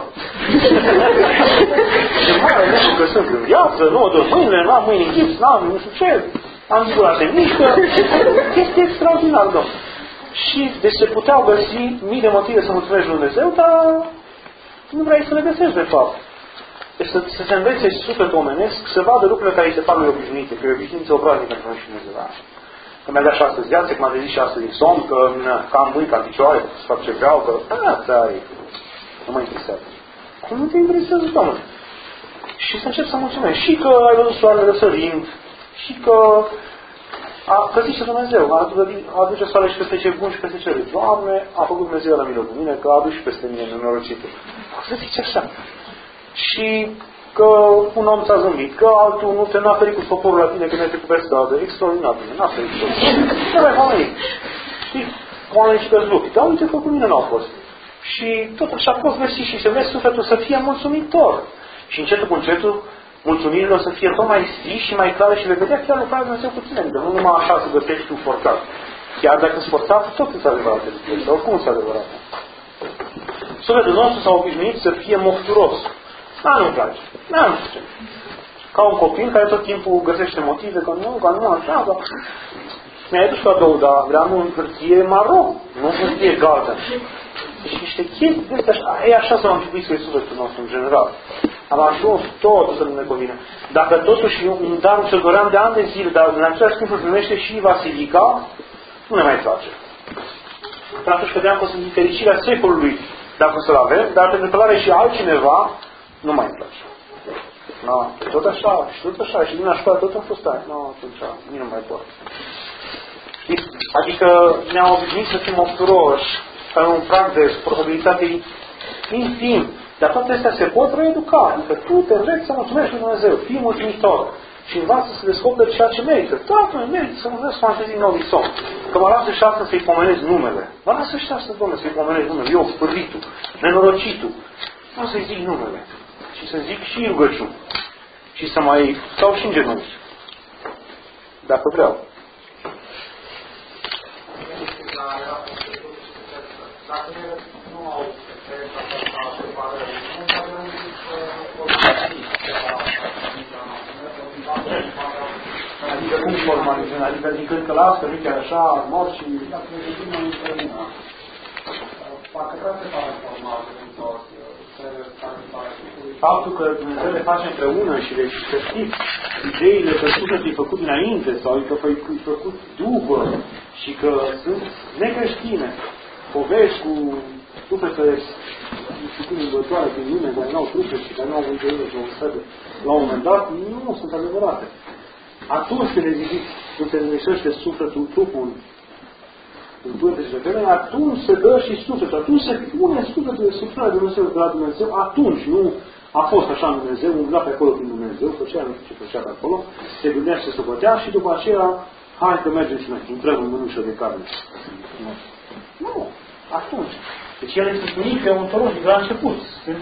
Și mai nu știu că sunt în viață, nu mă duc mâinile, nu am mâini în gips, n-am nu știu ce, am zis la se mișcă, chestie extraordinară, Domnule. Și deci se puteau găsi mii de motive să mulțumești Lui Dumnezeu, dar nu vrei să le găsești de fapt. Deci să, să se învețe sufletul omenesc, să vadă lucrurile care îi se par lui obișnuite, că e obișnuită o praznică pentru noi și Dumnezeu. Că mi-a dat și astăzi viață, că m-a trezit și astăzi din somn, că, că am mâini, că am picioare, să fac ce vreau, că asta e, nu mă interesează. Cum nu te interesează, Doamne? Și să încep să mulțumesc. Și că ai văzut soarele răsărind, și că a, că zice Dumnezeu, aduce soarele și peste ce bun și peste ce rău. Doamne, a făcut Dumnezeu la milă cu mine, că a adus și peste mine nenorocitul. Să zice așa. Și că un om ți-a zâmbit, că altul nu te n-a ferit cu soporul la tine când ai trecut pe stradă. Extraordinar, n-a ferit cu soporul. Nu mai oamenii. Știi? Oamenii și că-ți lupi. Dar uite că cu mine n-au fost. Și tot așa poți mersi și să vezi sufletul să fie mulțumitor. Și încetul cu încetul, mulțumirile o să fie tot mai zi și mai clare și le vedea chiar lucrarea Dumnezeu cu tine. Nu numai așa să găsești tu forțat. Chiar dacă sunt forțat, tot sunt adevărate lucruri. Sau cum sunt adevărate? Sufletul nostru s-a obișnuit să fie mofturos. Da, nu-mi place. Da, nu știu ce. Ca un copil care tot timpul găsește motive, că nu, că nu, așa, că... Mi-a adus cadou, dar vreau în hârtie maro, nu în hârtie galben. Deci niște chestii de astea, așa, e așa s-au început spre sufletul nostru, în general. Am ajuns tot să nu ne convine. Dacă totuși un dar ce doream de ani de zile, dar în același timp îl primește și Vasilica, nu ne mai place. Dar atunci credeam că o să fie fericirea secolului dacă o să-l avem, dar pentru că l-are și altcineva, nu mai îmi place. No, tot așa, și tot așa, și din la școală tot am fost aia. Nu, atunci, nici nu mai pot. Știți? Adică ne-am obișnuit să fim obturoși, ca un prag de probabilitate infim. Dar toate astea se pot reeduca. Adică tu te înveți să mulțumești lui Dumnezeu, fii mulțumitor. Și învață să descoperi ceea ce merită. Da, nu merită să mulțumesc fantezii noului somn. Că mă lasă și astăzi să-i pomenezi numele. Mă lasă și astăzi, Domnule, să-i pomenezi numele. Eu, spârlitul, nenorocitul. o să-i zic numele. Și să zic și rugăciuni. Și să mai stau și în genunchi. Dacă vreau. Dacă nu au experiența asta separării, nu avem Adică cum formalizăm? Adică din când că lasă, nu chiar așa, mor și... Dacă ne gândim mai împreună, parcă că se pare formal, faptul că Dumnezeu le face împreună și le să știți ideile că sufletul e făcut dinainte sau că e făcut după și că sunt necreștine, povești cu sufletele discipline învățoare prin lume, care nu au trupe și care nu au înțeles la un sădă, la un moment dat, nu sunt adevărate. Atunci când le zidiți, când se înreșește sufletul, trupul în pânte și de atunci se dă și sufletul, atunci se pune sufletul de suflare de Dumnezeu de la Dumnezeu, atunci nu a fost așa în Dumnezeu, umbla pe acolo prin Dumnezeu, făcea nu știu ce făcea pe acolo, se gândea și se bătea și după aceea, hai că mergem și noi, intrăm în mânușă de carne. Nu. Nu. Atunci. Deci ele sunt mici ontologic la început. Sunt...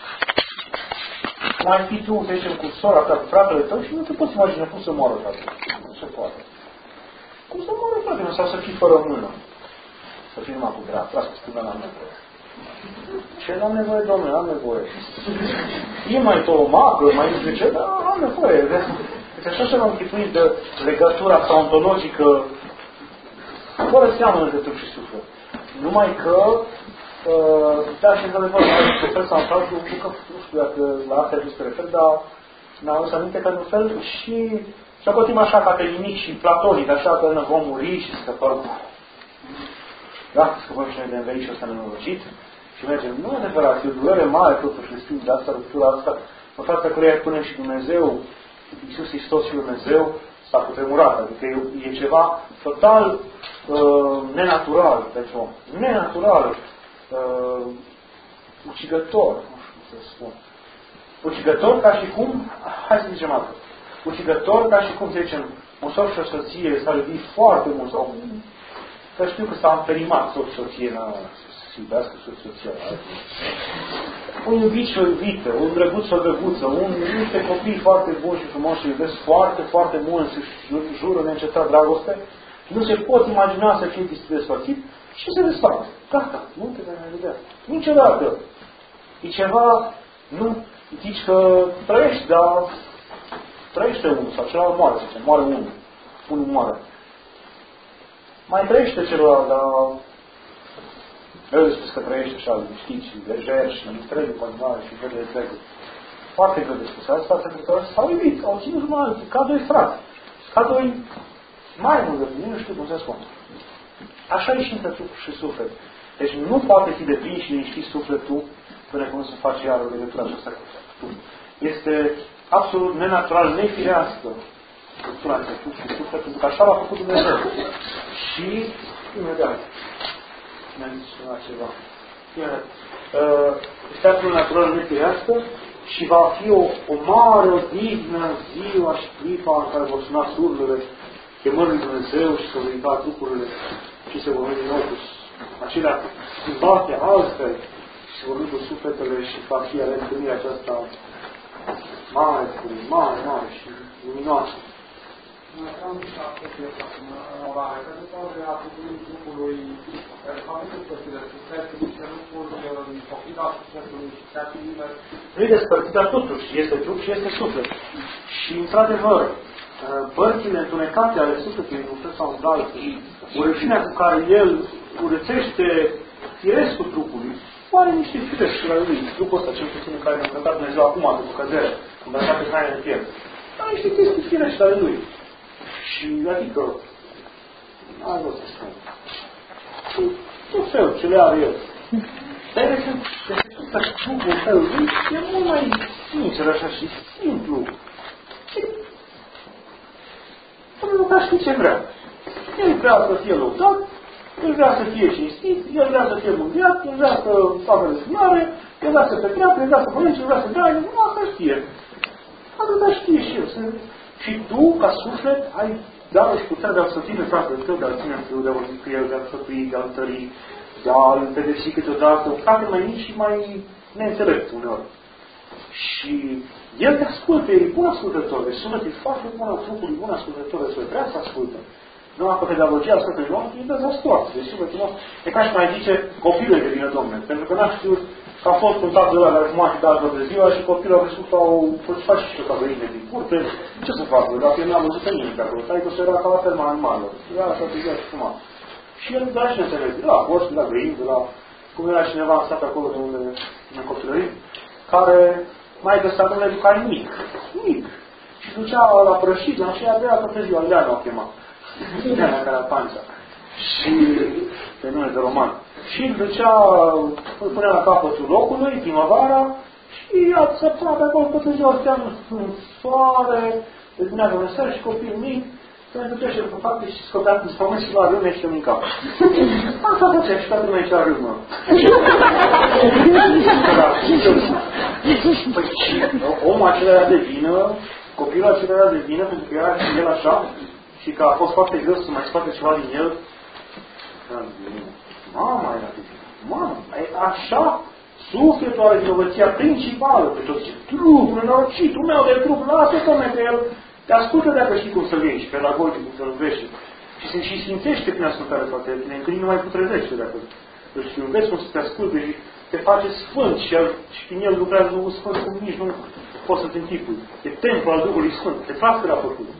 Cum ai fi tu, să zicem, cu sora ta, cu fratele tău și nu te poți imagina cum să moară frate. Nu se poate. Cum să moară frate? Sau să fii fără mână. Să fii numai cu dreapta. Asta stânga n-am nevoie. Ce n-am nevoie, Doamne? N-am nevoie. E mai tolomacă, mai nu știu ce, dar am nevoie. Deci așa se va închipuit de legătura asta ontologică fără seamănă de trup și suflet. Numai că uh, da, și într-adevăr, pe fel sau altul, nu că nu știu dacă la asta ai să refer, dar mi-am adus aminte că în fel și să cotim așa caterinic și platonic, așa că ne vom muri și scăpăm. Da? Scăpăm și noi de învei și ăsta nenorocit și mergem. Nu adevărat, e o durere mare totuși, le de asta, ruptura asta, în fața căreia punem și Dumnezeu, Iisus Hristos și Dumnezeu, s-a cutremurat, adică e, e ceva total uh, nenatural pentru om. Nenatural, uh, ucigător, nu știu cum să spun. Ucigător ca și cum, hai să zicem altfel, ucigător ca și cum, să zicem, un soț și o soție s-a iubit foarte mult, sau că știu că s-a împerimat soț și soție, să iubească soț și soție. Un iubit și o iubită, un drăguț și o drăguță, un niște copii foarte buni și frumoși și iubesc foarte, foarte mult și jură neîncetat dragoste, nu se pot imagina să fie despărțit și se desfac. Gata, nu te vei mai vedea. Niciodată. E ceva, nu, zici că trăiești, dar trăiește unul sau celălalt moare, zice, moare unul. Unul moare. Mai trăiește celălalt, dar greu de spus că trăiește așa, liniștit și lejer și întreg după animale și vede întregul. Foarte greu de spus asta, pentru că s-au iubit, au ținut numai alții, ca doi frați, ca doi mai mult de mine, nu știu cum să spun. Așa e și între trup și suflet. Deci nu poate fi deplin și liniștit sufletul până când se face iar o legătură aceasta cu trup. Este absolut nenatural, nefirească legătura între trup și suflet, pentru că așa l-a făcut Dumnezeu. Și, imediat, mi-am zis ceva ceva. Este absolut natural, nefirească și va fi o, o mare odihnă ziua și clipa în care vor suna surlele chemării Dumnezeu și să ridica trupurile și se vor veni din nou cu acelea schimbate altfel și se vor veni cu sufletele și va fi ale întâlnirea aceasta mare, mare, mare și luminoasă. Noi am zis acolo acum orare, că după ce a făcut trupului, alfabetul părțile sufletului, că lucrul pofida sufletului și creativile. Nu e despărțit, dar totuși este trup și este suflet. Și, într-adevăr, părțile întunecate ale sufletului, în fel sau în altul, urăciunea cu care el urățește firescul trupului, are niște firescuri ale lui. Trupul ăsta, cel puțin în care ne-a îmbrăcat Dumnezeu acum, după cădere, îmbrăcat pe haine de piele. Are niște chestii firescuri ale lui. Și, adică, ai văzut să spun. Și tot felul ce le are el. Dar ele sunt, că trupul felul lui e mult mai sincer, așa, și simplu. Pentru că știi ce vrea. El vrea să fie lăudat, el vrea să fie cinstit, el vrea să fie mândiat, el vrea să facă răzbunare, el vrea să petreacă, el vrea să mănânce, el vrea să dea, nu asta știe. Atâta știe și el. Și tu, ca suflet, ai darul și puterea de a sfătui pe fratele tău, de a-l ține în de a vorbi cu el, de a-l sfătui, de a-l tări, de a-l pedepsi câteodată, o frate mai mic și mai neînțelept uneori. Și el te ascultă, e bun ascultător, deci sunet e foarte bun al trupului, bun ascultător, despre vrea să ascultă. Numai că pedagogia ascultării noastre e dezastoasă, deci sufletul nostru, e ca și mai zice, copilul e de vină, Domne, pentru că n-a știut că a fost un tatăl ăla care fuma și dat de ziua și copilul a crescut sau poți face și o găină din curte, ce să facă? Dacă eu n-am văzut pe nimeni pe acolo, stai că se era ca la ferma animalelor, era așa pe ziua și fuma. Și el de la cine înțelege? De la porci, de la găini, de la... Cum era cineva în sat acolo de unde ne copilărim, care mai găsea numele lui care mic, mic. Și ducea la prășit, la aceea de toată ziua, Leana o chema. Leana care a panța. Și pe nume de roman. Și îl ducea, îl punea la capătul locului, primăvara, și ea săpta pe acolo toată ziua, stea în soare, de dimineața în seară și copil mic, se mai ducea și el cu fapte și scopea în spământ și lua râme și îmi în cap. Asta făcea și toată lumea ieșea râmă. Păi și omul acela era de vină, copilul acela era de vină, pentru că era și el așa, și că a fost foarte greu să mai scoate ceva din el. Mama era de vină. Mama, e așa? Sufletul are vinovăția principală. Pe tot zice, trupul, nenorocitul meu de trup, lasă-te, că el te ascultă dacă știi cum să-l iei și pedagogic cum să-l înveți. Și se și simțește prin ascultare poate tine, încât nu mai putrezește dacă îl știu, înveți cum să te asculte și te face sfânt și, el, și prin el lucrează Duhul Sfânt cum nici nu poți să te închipui. E templu al Duhului Sfânt, te fac că l-a făcut.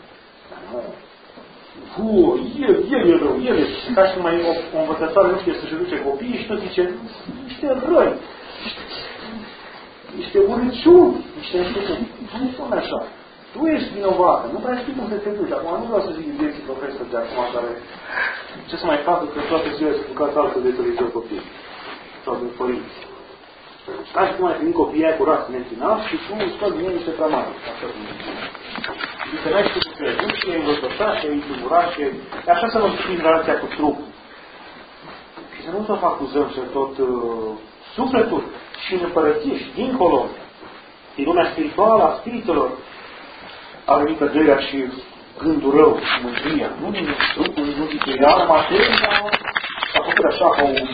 Hu, el, el e rău, el e. Ca și mai o, o învățătoare nu știe să-și duce copiii și tot zice, niște răi, niște urăciuni, niște nu știu cum. Nu spune așa. Tu ești vinovată, nu prea știi cum să te duci. Acum nu vreau să zic direcții profesori de acum care ce să mai facă că toate ziua să ducați altă de televizior copii. Sau de părinți. Ca și cum ai primit copiii aia curați în întinat și tu îți scoți din ei niște pramare. Așa cum zice. Și că n-ai știut cum să le duci și ai învățătat și ai tulburat și ai... E așa să mă schimb relația cu trupul. Și să nu tot acuzăm și tot uh, sufletul și în împărăție și dincolo. Din lumea spirituală a spiritelor a venit căderea și gândul rău și mândria. Nu din trupul, nu zice, ea la materia a făcut așa ca o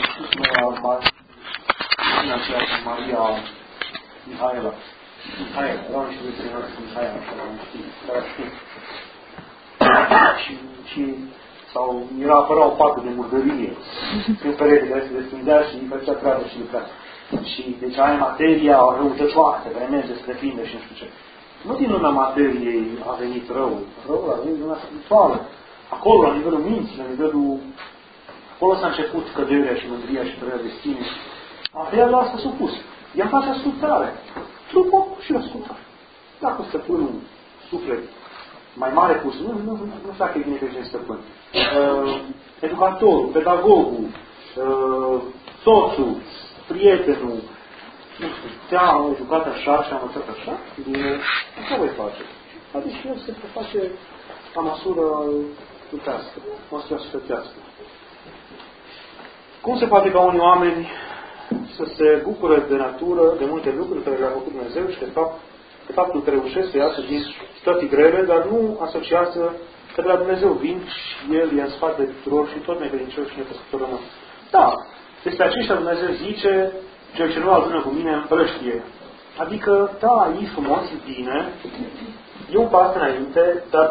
Maria Mihaela. Mihaela, erau niște veterinari cu Mihaela, așa, nu știu, dar știu. Și, și sau era apăra o pată de murdărie prin peretele astea de stândea și îi făcea treabă și lucra. Și deci aia materia răutăcioasă care merge spre tine și nu știu ce. Nu din lumea materiei a venit răul. Răul a venit din lumea spirituală. Acolo, la nivelul minții, la nivelul... Acolo s-a început căderea și mândria și trăirea de sine. Materia la asta supus. Ea face ascultare. Trupul și ascultare. Dacă stăpânul suflet mai mare pus, nu, nu, nu, nu știu dacă e bine că ești stăpân. Uh, educatorul, pedagogul, uh, soțul, prietenul, nu știu, te-am educat așa și am învățat așa, bine, așa voi face. Adică și el se face la măsură trupească, măsură sufletească. Cum se poate ca unii oameni să se bucure de natură, de multe lucruri care le-a făcut Dumnezeu și de fapt, de faptul că reușesc să iasă din situații grele, dar nu asociază că de la Dumnezeu vin și El i-a în spate de tuturor și tot necredincioși și nepăsător rămân. Da, despre aceștia Dumnezeu zice, cel ce nu adună cu mine împrăștie. Adică, da, e frumos, e bine, e un pas înainte, dar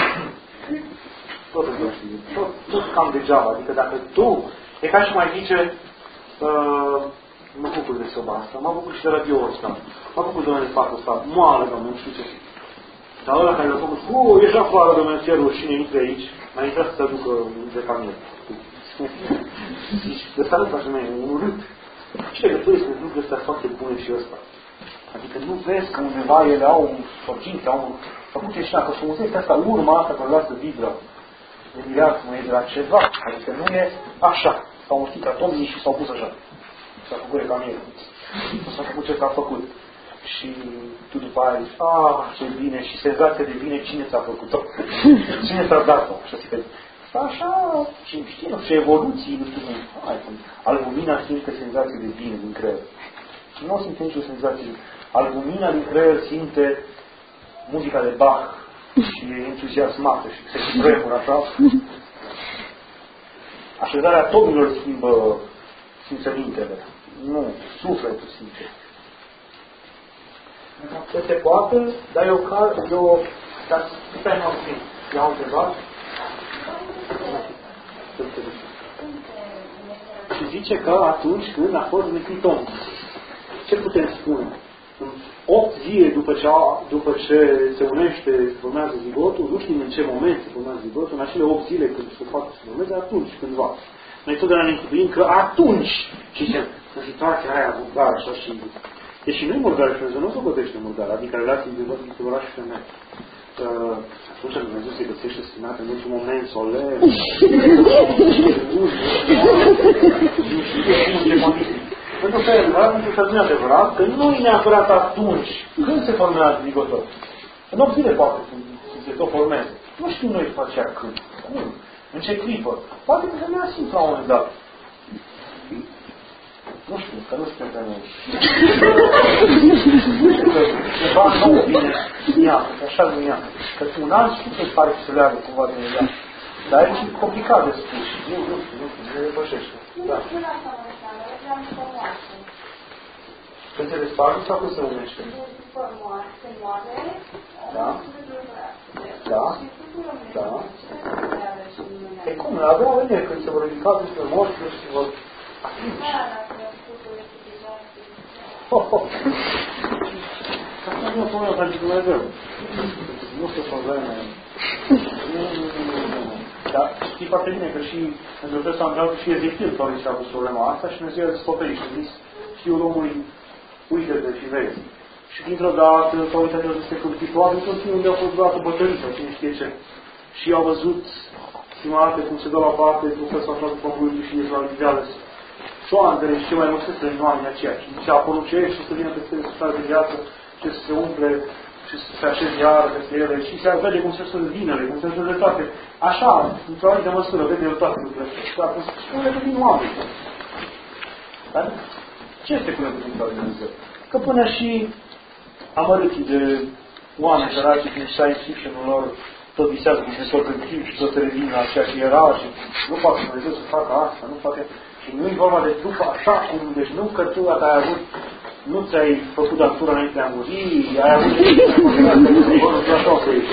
tot împrăștie, tot, tot cam degeaba. Adică dacă tu, e ca și mai zice, uh, mă bucur de soba asta, mă bucur și de radioul ăsta, mă bucur de unde fac ăsta, moară, Doamne, nu știu ce. Dar ăla care l-a făcut, uu, ești afară, Doamne, ți-e rușine, intre aici, mai intrat să te aducă de camion. Zici, de asta nu faci mine, un urât. Ce legătură este lucrurile astea foarte bune și ăsta? Adică nu vezi că undeva ele au un sorginte, au un... Făcut și dacă frumusețea asta, urma asta care lasă vidra, de mireasă, nu e de la ceva, adică nu e așa. S-au muștit atomii și s-au pus așa. S-a făcut recamierul. S-a făcut ce s-a făcut. Și tu după aia zici, ah, ce bine, și senzația de bine, cine ți-a făcut-o? Cine ți-a dat-o? Așa zic, așa, și știi, nu știu, evoluții, nu știu cum. Hai, albumina simte senzații de bine din creier. Nu o simte nicio senzație. Albumina din creier simte muzica de Bach și e entuziasmată și se tremură așa. Așezarea atomilor schimbă simțămintele. Nu, sufletul simte. Se se poate, dar e o care, e o... Dar stai mai puțin. Ia-o întrebat. Și zice că atunci când a fost zăcit om. Ce putem spune? În opt zile după ce, a, după ce se unește, se formează zigotul, nu știm în ce moment se formează zigotul, în acele opt zile când se poate să formeze, atunci, cândva. Noi totdeauna ne închipuim că atunci, și zicem, în situația aia vulgară, așa și... Deși nu-i murdare și Dumnezeu nu se gătește murdare, adică relații de bărbat și femeie. Uh, atunci Dumnezeu se găsește sfinat în ultimul moment solemn. Nu știu ce condiții. Pentru că e adevărat, pentru că nu e adevărat, că nu e neapărat atunci. Când se formează zigotul? În opt zile poate să se tot formeze. Nu știu noi facea când. Cum? În ce clipă? Poate că se ne-a simțit la un moment dat. Nu știu, că nu știu pe noi. Ceva nou vine în ea, că așa nu ea. Că un alt știu că îți pare că se leagă cumva din ea. Dar e și complicat de spus. Nu, nu știu, nu știu, nu depășește. Da. Când se desparte sau când se unește? Da. Da. Da. E cum? La a doua vedere, când se vor ridica despre morți și se vor... Atunci. Ho, ho. Asta nu o spune pentru Dumnezeu. Nu se probleme. Nu, nu, nu, nu. Dar știi foarte bine că și pentru că s-a întrebat și Ezechiel Torii și-a avut problema asta și Dumnezeu a descoperit și a zis Fiul omului, uite-te și vezi. Și dintr-o dată s-a uitat că este cârpitoare, într-un timp unde au fost vreodată bătării sau cine știe ce. Și au văzut prima dată cum se dă la parte, după că s-a aflat după pământul și izraelizează șoandele și ce mai mult se strâng oamenii aceia. Și zice, a porunciești și să vină peste stare de viață și să se umple și să se așeze iară peste ele și se vede cum se sunt vinele, cum se sunt toate. Așa, într-o anumită măsură, vede el toate lucrurile astea. Și acum spune că vin oameni. Dar ce este cu Cuvântul lui Dumnezeu? Că până și amărâții de oameni săraci din science fiction-ul lor tot visează cum se tot în și tot se revin la ceea ce era și nu poate Dumnezeu să facă asta, nu poate... Și nu e vorba de trup așa cum, deci nu că tu ai avut, nu ți-ai făcut datura înainte de a muri, ai avut și așa o să ieși.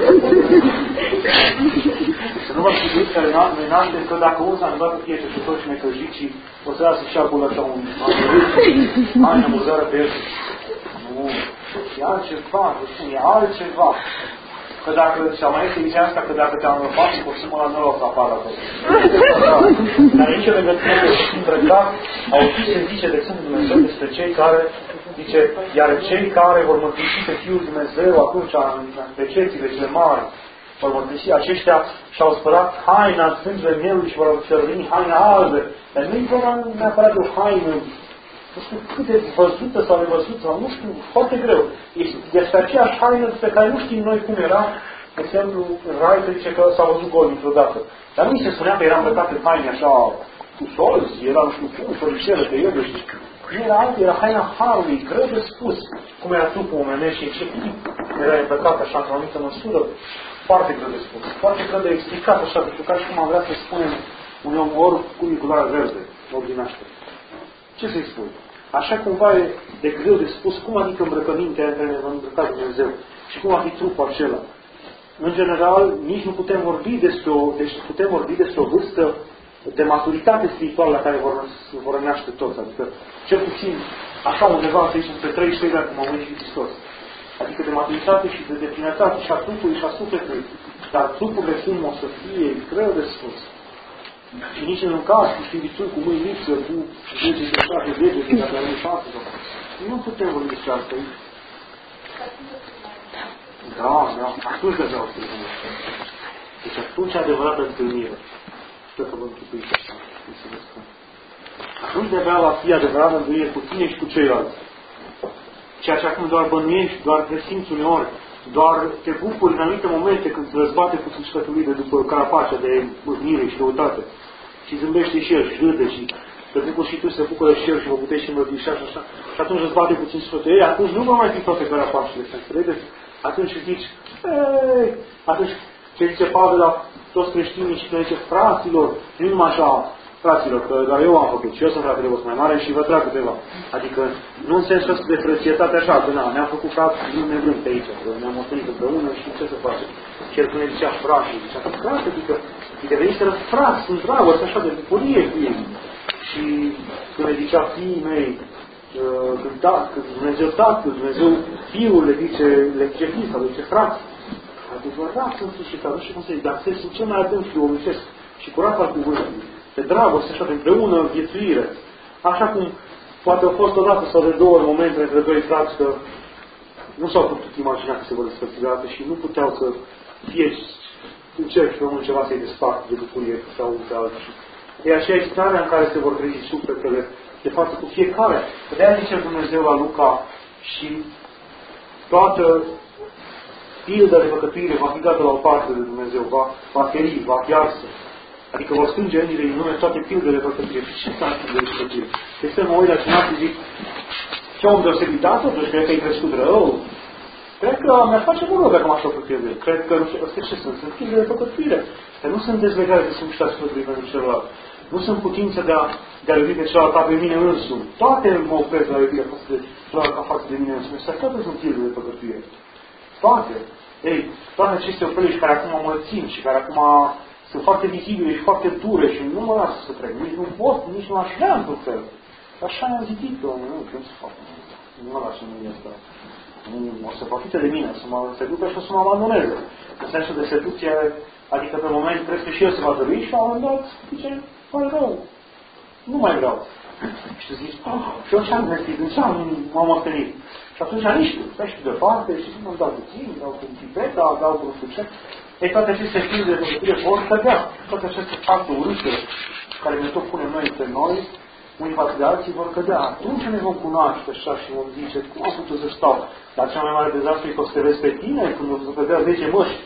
Să nu vă știți că noi naștem că dacă unul s-a întâmplat cu fie ce tot și necăjit și o să lasă și acolo așa un mai nemuzără pe el. Nu, e altceva, vă spun, e altceva. Că dacă, și-a mai este zicea asta, că dacă te-am învățat și posumă la nouă la capara acolo. Dar aici legătură de între cap, auziți se zice de Sfântul Dumnezeu despre cei care, zice, iar cei care vor mărturisi pe Fiul Dumnezeu atunci, în recepțiile cele mari, vor mărturisi, aceștia și-au spălat haina în sângele mielului și vor veni haina albă. Dar nu-i vorba neapărat de o haină, nu știu cât de văzută sau nevăzută, sau nu știu, foarte greu. Este aceeași haină pe care nu știm noi cum era, de exemplu, în Rai se zice că s-a văzut gol dintr-o dată. Dar nu mi se spunea că era îmbrăcat în haine așa, cu solzi, era nu știu cum, soliceră pe el, și nu era altă, era haina Harului, greu de spus cum era trupul omenesc și în ce tip era îmbrăcat așa, într-o anumită măsură, foarte greu de spus, foarte greu de explicat așa, pentru că și cum am vrea să spunem un om ori cu culoare verde, ori din naștere. Ce să-i spun? Așa cumva e de greu de spus cum adică îmbrăcămintea în care ne va îmbrăca Dumnezeu și cum va fi trupul acela. În general, nici nu putem vorbi despre o, deci putem vorbi despre o vârstă de maturitate spirituală la care vor, vor naște toți. Adică, cel puțin, așa undeva, să zicem, pe treizeci și trei de ani, cum a murit Hristos. Adică de maturitate și de deplinătate și a trupului și a sufletului. Dar trupurile cum o să fie, greu de spus. Și nici în un caz cu știvițuri, cu mâini lipsă, cu zece de șase, zece de dacă avem șase. Nu putem vorbi despre asta. Da, da. Atunci de vreau să spun. Deci atunci e adevărată întâlnire. Știu că vă închipuiți așa. Atunci de vreau va fi adevărată întâlnire cu tine și cu ceilalți. Ceea ce acum doar bănuiești, doar presimți uneori, doar te bucuri în anumite momente când se răzbate puțin sfătul lui de după carapacea de mâhnire și răutate. Și zâmbește și el și râde și te bucuri și tu, se bucură și el și vă puteți și învățuișa și așa. Și atunci răzbate puțin sfătul. Ei, atunci nu va mai fi toate carapacele astea, credeți? Atunci zici, ei, atunci ce zice Pavel la toți creștinii și le zice, fraților, nu numai așa, fraților, că doar eu am făcut și eu sunt fratele vostru mai mare și vă trag câteva. Adică nu în sensul ăsta de frățietate așa, că na, ne-am făcut frați, nu ne vrem pe aici, că ne-am moștenit împreună și ce să facem? Cel când ne zicea frați, zicea, frate, adică, adică veniseră frați, sunt dragoste așa de bucurie cu ei. Și când ne zicea fiii mei, când, da, când Dumnezeu Tatăl, Dumnezeu Fiul le zice, le zice fii sau le zice frați, adevărat sunt suscitat, nu știu cum să zic, dar sensul cel mai adânc și omicesc și curat al cuvântului, de dragoste, așa, de împreună, viețuire. Așa cum poate au fost odată sau de două momente între doi frați că nu s-au putut imagina că se vor despărți de dată și nu puteau să fie în cer și omul ceva să-i despartă de bucurie sau de altă. E aceea starea în care se vor trezi sufletele de față cu fiecare. De-aia zice Dumnezeu la Luca și toată pilda de păcătuire va fi dată la o parte de Dumnezeu, va, va feri, va fi arsă. Adică vor strânge îngerii din lume toate pildele de păcătuire. Și ce s-a de păcătuire? Deci să mă uit la cineva și zic, ce om deosebit, da, totuși, cred că ai crescut rău. Cred că mi-ar face mult rău dacă m-aș făcut de. Cred că, nu știu, astea ce sunt? Sunt pilde de păcătuire. Că nu sunt dezlegate de Sfântul Sfântului pentru celălalt. Nu sunt putință de a, de a iubi pe celălalt ca pe mine însumi. Toate mă opresc la iubirea față de celălalt ca față de mine însumi. Astea toate sunt pilde de păcătuire. Toate. Ei, toate aceste opreliști care acum mă țin și care acum sunt foarte vizibile și foarte dure și nu mă lasă să trec. Nici nu pot, nici nu aș vrea într-un fel. Așa mi-am zidit, Doamne, nu, ce să fac? Nu mă lasă mâine asta. O să profite de mine, să mă seducă și o să mă abandoneze. În sensul de seducție, adică pe moment cred că și eu să mă dărui și la un moment dat, zice, mai rău. Nu mai vreau. Și tu zici, oh, și eu ce-am găsit, în ce-am m-am moștenit. Și atunci nici tu, stai și departe și nu-mi dau puțin, dau cu pipeta, dau cu nu știu ce. Ei, toate aceste filme de păcătuire vor cădea. Toate aceste fapte urâte care ne tot punem noi pe noi, unii față de alții vor cădea. Atunci ne vom cunoaște așa și vom zice, cum am putut să stau? Dar cea mai mare dezastru e că o să te vezi pe tine când o să te dea zece măști.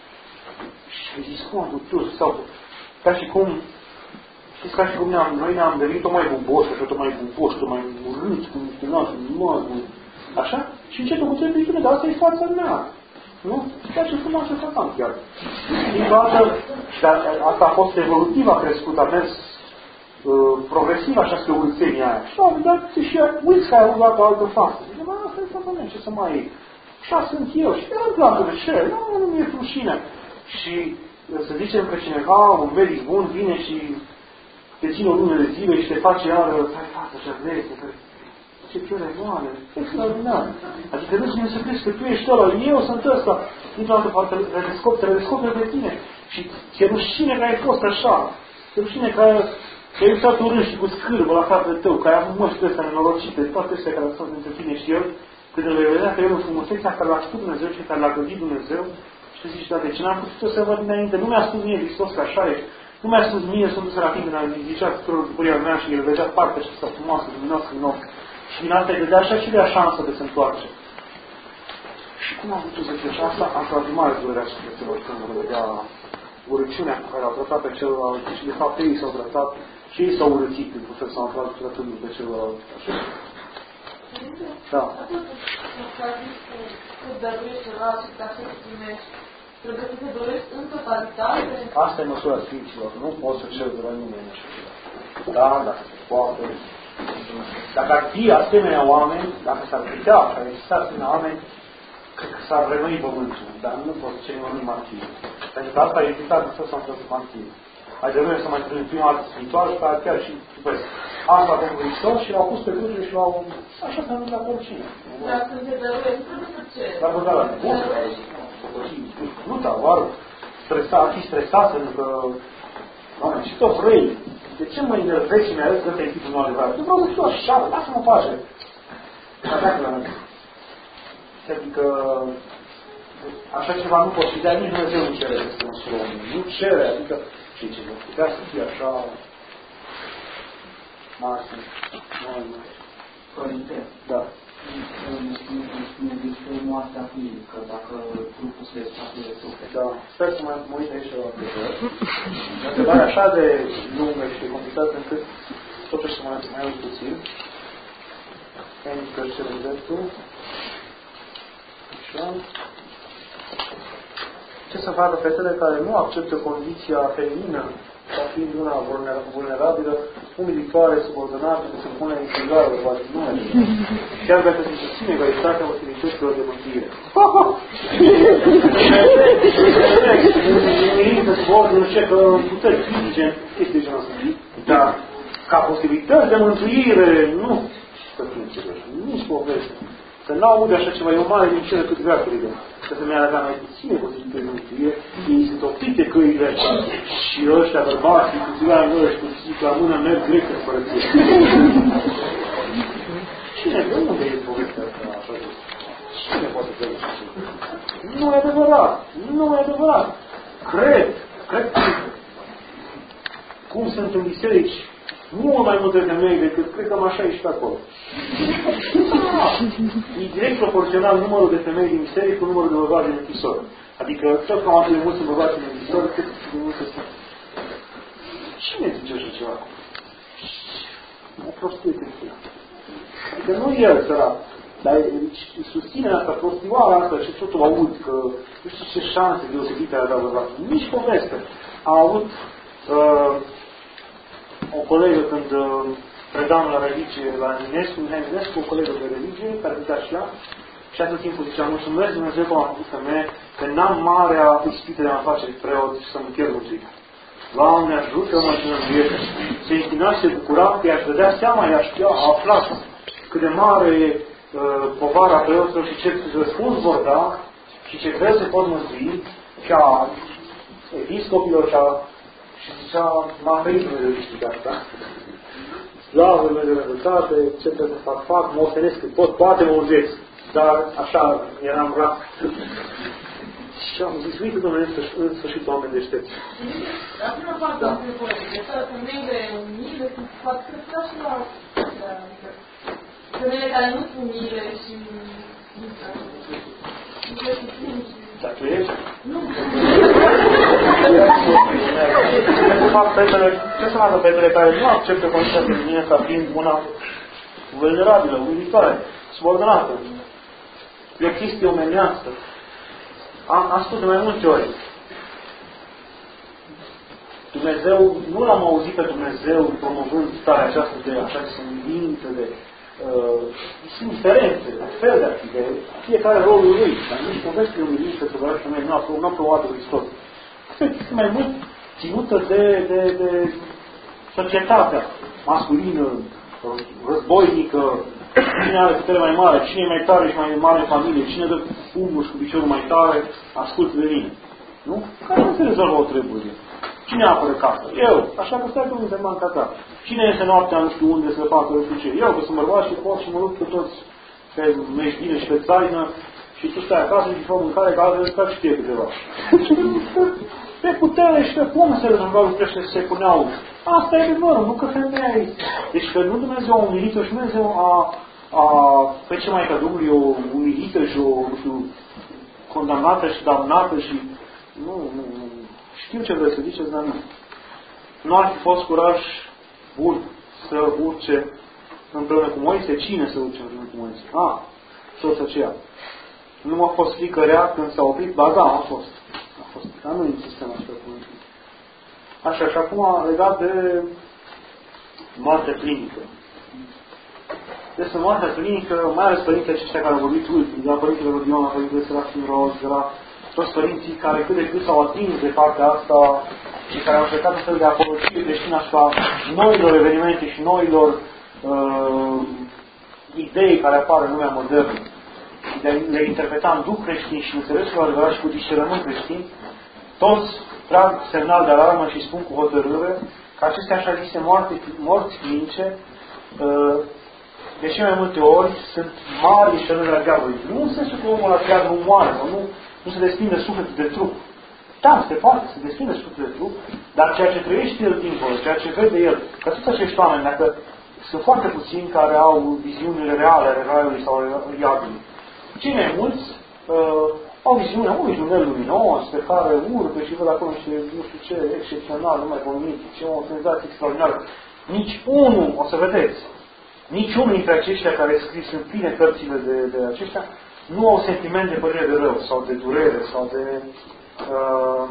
Și ai zis, cum am putut să stau? Ca și cum, știți, ca și cum ne-am, noi ne-am devenit tot mai buboși, așa, tot mai buboși, tot mai urâți, cum este noastră, măr, așa? Și încetul cu ce zice, dar asta e fața mea. Nu? Ceea ce frumos să fac chiar. Din toată, și asta a fost evolutiv, a crescut, a mers uh, progresiv această urțenie aia. Și am dat și uiți că ai avut o altă față. Zice, mă, asta e fața mea, ce să mai iei? Așa sunt eu. Și nu-mi place de ce? Nu, nu mi-e rușine. Și să zicem că cineva, un medic bun, vine și te ține o lună de zile și te face iară, ai față așa vezi, ce piele moale, extraordinar. Adică nu să crezi că tu ești ăla, eu sunt ăsta. Dintr-o dată parte te redescoperi de tine. Și ți-e rușine că ai fost așa. Ți-e rușine că ai uitat urând și cu scârbă la fratele tău, că ai avut măști ăstea nenorocite, toate astea care sunt între tine și el, când îl vei vedea că el în frumusețea care l-a știut Dumnezeu și care l-a gândit Dumnezeu, și tu zici, dar de ce n-am putut să văd dinainte? Nu mi-a spus mie Hristos că așa e. Nu mi-a spus mie Sfântul Serafim când a zicea tuturor bucuria mea și el vedea partea aceasta frumoasă, luminoasă în ochi. Și din asta îi dădea așa și de-a șansă de se întoarce. Și cum am putut să zice și asta? Asta a mare durerea sufletelor când vă vedea urăciunea cu care au tratat pe celălalt și de fapt ei s-au tratat și ei s-au urățit pentru că s-au tratat tratându pe celălalt. Așa. Da. Trebuie să te dorești în totalitate? Asta e măsura Sfinților. Nu poți să ceri de la nimeni așa ceva. Da, dacă se poate. Dacă ar fi asemenea oameni, dacă s-ar putea, dacă ar exista asemenea oameni, cred că s-ar renoi pământul. Dar nu pot să ceri nimeni martir. Pentru că asta a existat în s-a întâmplat martir. Ai de noi să mai trăim prima dată spiritual și pe aia chiar și după asta pentru Hristos și l-au pus pe cruce și l-au... Așa s-a întâmplat oricine. Dar când te dăruiești, trebuie să ceri. Dar vă da la bun. Nu, dar oară, stresat, fi stresat pentru că... Doamne, și tot vrei. De ce mă enervezi și mi-a zis că te-ai tipul meu adevărat? Nu vreau să fiu așa, lasă-mă pace. Adică așa ceva nu poți fi, dar nici Dumnezeu nu cere despre nostru om. Nu cere, adică și ce nu putea să fie așa maxim. Părinte, da. ne spune despre moartea fizică, dacă trupul se desparte de suflet. Da. Sper să mă uit aici la întrebări. O întrebare așa de lungă și de complicată încât totuși să mă mai uit puțin. Pentru că și de dreptul. Așa. Ce să facă fetele care nu acceptă condiția feminină ca fiind una vulnerabilă, umilitoare, subordonată, se pune în figură, poate nu merge. Chiar dacă se susține egalitatea posibilităților de mântuire. Umilință, subordine, nu știu că puteri fizice, este genul ăsta. Dar ca posibilități de mântuire, nu. Să fim serioși, nici poveste. Să n-aude așa ceva, e o mare din cele cât veacurile. Să se mi-a mai puține posibilități de mântuire, ei sunt oprite căile și ăștia bărbații, cu țigaia în gură și cu țigaia la mână, merg direct în părăție. Cine? De unde e povestea asta așa? Cine poate să zice așa? Nu e adevărat! Nu e adevărat! Cred! Cred că cum sunt în biserici mult mai multe femei decât cred că așa e și pe acolo. E direct proporțional numărul de femei din biserică cu numărul de bărbați din închisori. Adică tot cam atât de mulți sunt bărbați din închisori, cât de mulți sunt. Cine zice așa ceva? O prostie creștină. Adică nu el sărat, dar susține asta, prostioara asta și totul aud că nu știu ce șanse deosebite a dat bărbatul. Nici poveste. A avut uh, o colegă când uh, predam la religie, la Eminescu, Mihai Eminescu, o colegă de religie, care putea și ea, și atât timpul zicea, mulțumesc Dumnezeu că m-am făcut femeie, că n-am marea ispită de a face preot și să-mi pierd mântuirea. Doamne, ajută-mă și în viață. Se închina și se bucura că i-aș dădea seama, i-aș știa, a aflat cât de mare uh, povara preoților și ce răspuns vor da și ce greu se pot mântui și a episcopilor și a și zicea, m-a ferit Dumnezeu de știți asta. Slavă Dumnezeu de rezultate, ce trebuie să fac, fac, mă ostenesc cât pot, poate mă mântuiesc. Dar așa eram rat. Și am zis, uite Dumnezeu, în sfârșit oameni deștepți. Dar până fac da. Între colegi, femeile umile sunt foarte cred și la femeile care nu sunt umile și nu sunt Dar tu ești? Nu. Ce să facă fetele care nu acceptă condiția feminină ca fiind una vulnerabilă, umilitoare, subordonată? E o chestie omenească. Am, am spus de mai multe ori. Dumnezeu, nu l-am auzit pe Dumnezeu promovând starea aceasta de așa de umilință, de uh, indiferențe, de fel de a fi, de fiecare rolul lui. Dar nici poveste de umilință că vreau și noi nu a provat Hristos. Asta este mai mult ținută de, de, de societatea masculină, războinică, cine are putere mai mare, cine e mai tare și mai mare în familie, cine dă pumnul și cu piciorul mai tare, ascultă de mine. Nu? Care nu se rezolvă o treburie? Cine apără casa? Eu. Așa că stai că nu se manca ta. Cine este noaptea nu știu unde să facă nu știu ce? Eu, că sunt bărbat și pot și mă lupt cu toți pe meștine și pe țarină și tu stai acasă și fă mâncare ca altfel să știe câteva. Pe putere și pe pumă se rezolvau lucrurile și se puneau. Asta e adevărul, nu că femeia este. Deci că nu Dumnezeu a umilit-o și Dumnezeu a, a pe ce mai că Domnul e o umilită și o, nu știu, condamnată și damnată și nu, nu, nu. Știu ce vreți să ziceți, dar nu. Nu ar fi fost curaj bun să urce împreună cu Moise. Cine să urce împreună cu Moise? Ah, soț aceea. Nu m-a fost frică rea când s-a oprit? Ba da, a fost. A fost. Dar nu insistăm așa cum înțeleg. Așa, și acum legat de moartea clinică. Despre moartea clinică, mai ales părintele aceștia care au vorbit ultim, de la Părintele Rodion, la Părintele Serafim Roz, de la toți părinții care cât de cât s-au atins de partea asta și care au încercat un fel de apologie creștină asupra noilor evenimente și noilor uh, idei care apar în lumea modernă și de a le interpreta în duh creștin și înțelesul adevărat și cu discernământ creștin, toți trag semnal de alarmă și spun cu hotărâre că acestea așa zise moarte, morți clinice uh, de cele mai multe ori sunt mari înșelări ale diavolului. Nu în sensul că omul chiar nu moare sau nu nu se desprinde sufletul de trup. Da, se poate, se desprinde sufletul de trup, dar ceea ce trăiește el dincolo, ceea ce vede el, că toți acești oameni, dacă sunt foarte puțini care au viziunile reale ale raiului sau ale iadului. Cei mai mulți uh, au viziunea unui tunel luminos pe care urcă și văd acolo niște, nu știu ce, excepțional, numai bonitic, ce o senzație extraordinară. Nici unul, o să vedeți, nici unul dintre aceștia care scris în pline cărțile de, de aceștia, nu au sentiment de părere de rău, sau de durere, sau de uh,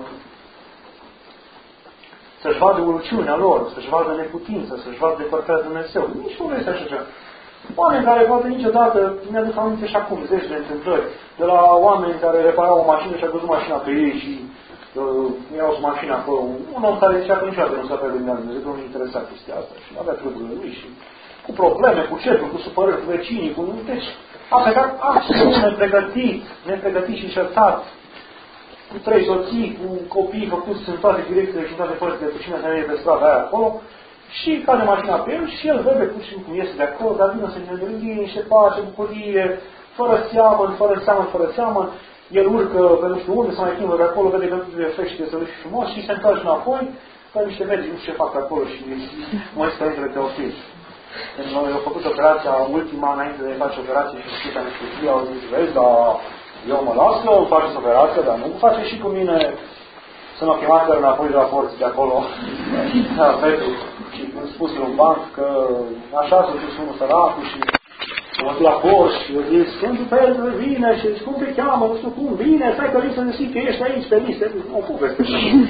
să-și vadă urăciunea lor, să-și vadă neputință, să-și vadă depărtarea de Dumnezeu. Nici nu este așa ceva. Oameni care poate niciodată, mi-aduc aminte și acum zeci de întâmplări, de la oameni care reparau o mașină și a dus mașina pe ei și uh, erau cu mașina acolo. Un om care zicea că niciodată nu s-a pe lumea Dumnezeu, nu-i interesat chestia asta și avea treburile lui și cu probleme, cu certuri, cu supărări, cu vecinii, cu... Deci, a plecat absolut nepregătit, nepregătit și încertat, cu trei soții, cu copii făcuți în toate direcțiile și în toate părțile, cu cine se pe strada aia acolo, și cade mașina pe el și el vede pur și simplu cum iese de acolo, dar vine să ne liniște, pace, bucurie, fără seamăn, fără seamăn, fără seamăn. El urcă pe nu știu unde, să mai plimbă de acolo, vede că nu reflește să și frumos și se întoarce înapoi, că niște mergi, nu știu ce fac acolo și mai stă între Teofil. Când noi au făcut operația ultima, înainte de a face operație și știu că niște zi, au zis, vezi, dar eu mă las că îmi faceți operația, dar nu face și cu mine să mă chemați înapoi de la forță de acolo. Da, Petru. Și când spus un banc că așa s-a dus unul săracul și mă duc la coș și eu zic, Sfântul Petru vine și zic, cum te cheamă, nu știu cum, bine, stai că vin să ne zic că ești aici pe listă. O poveste.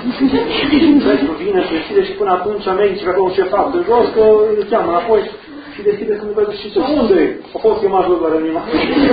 Petru vine, se deschide și până atunci medici pe acolo ce fac de jos, că îl cheamă înapoi și deschide să nu vede și ce unde e? O pot chema jos la reanima.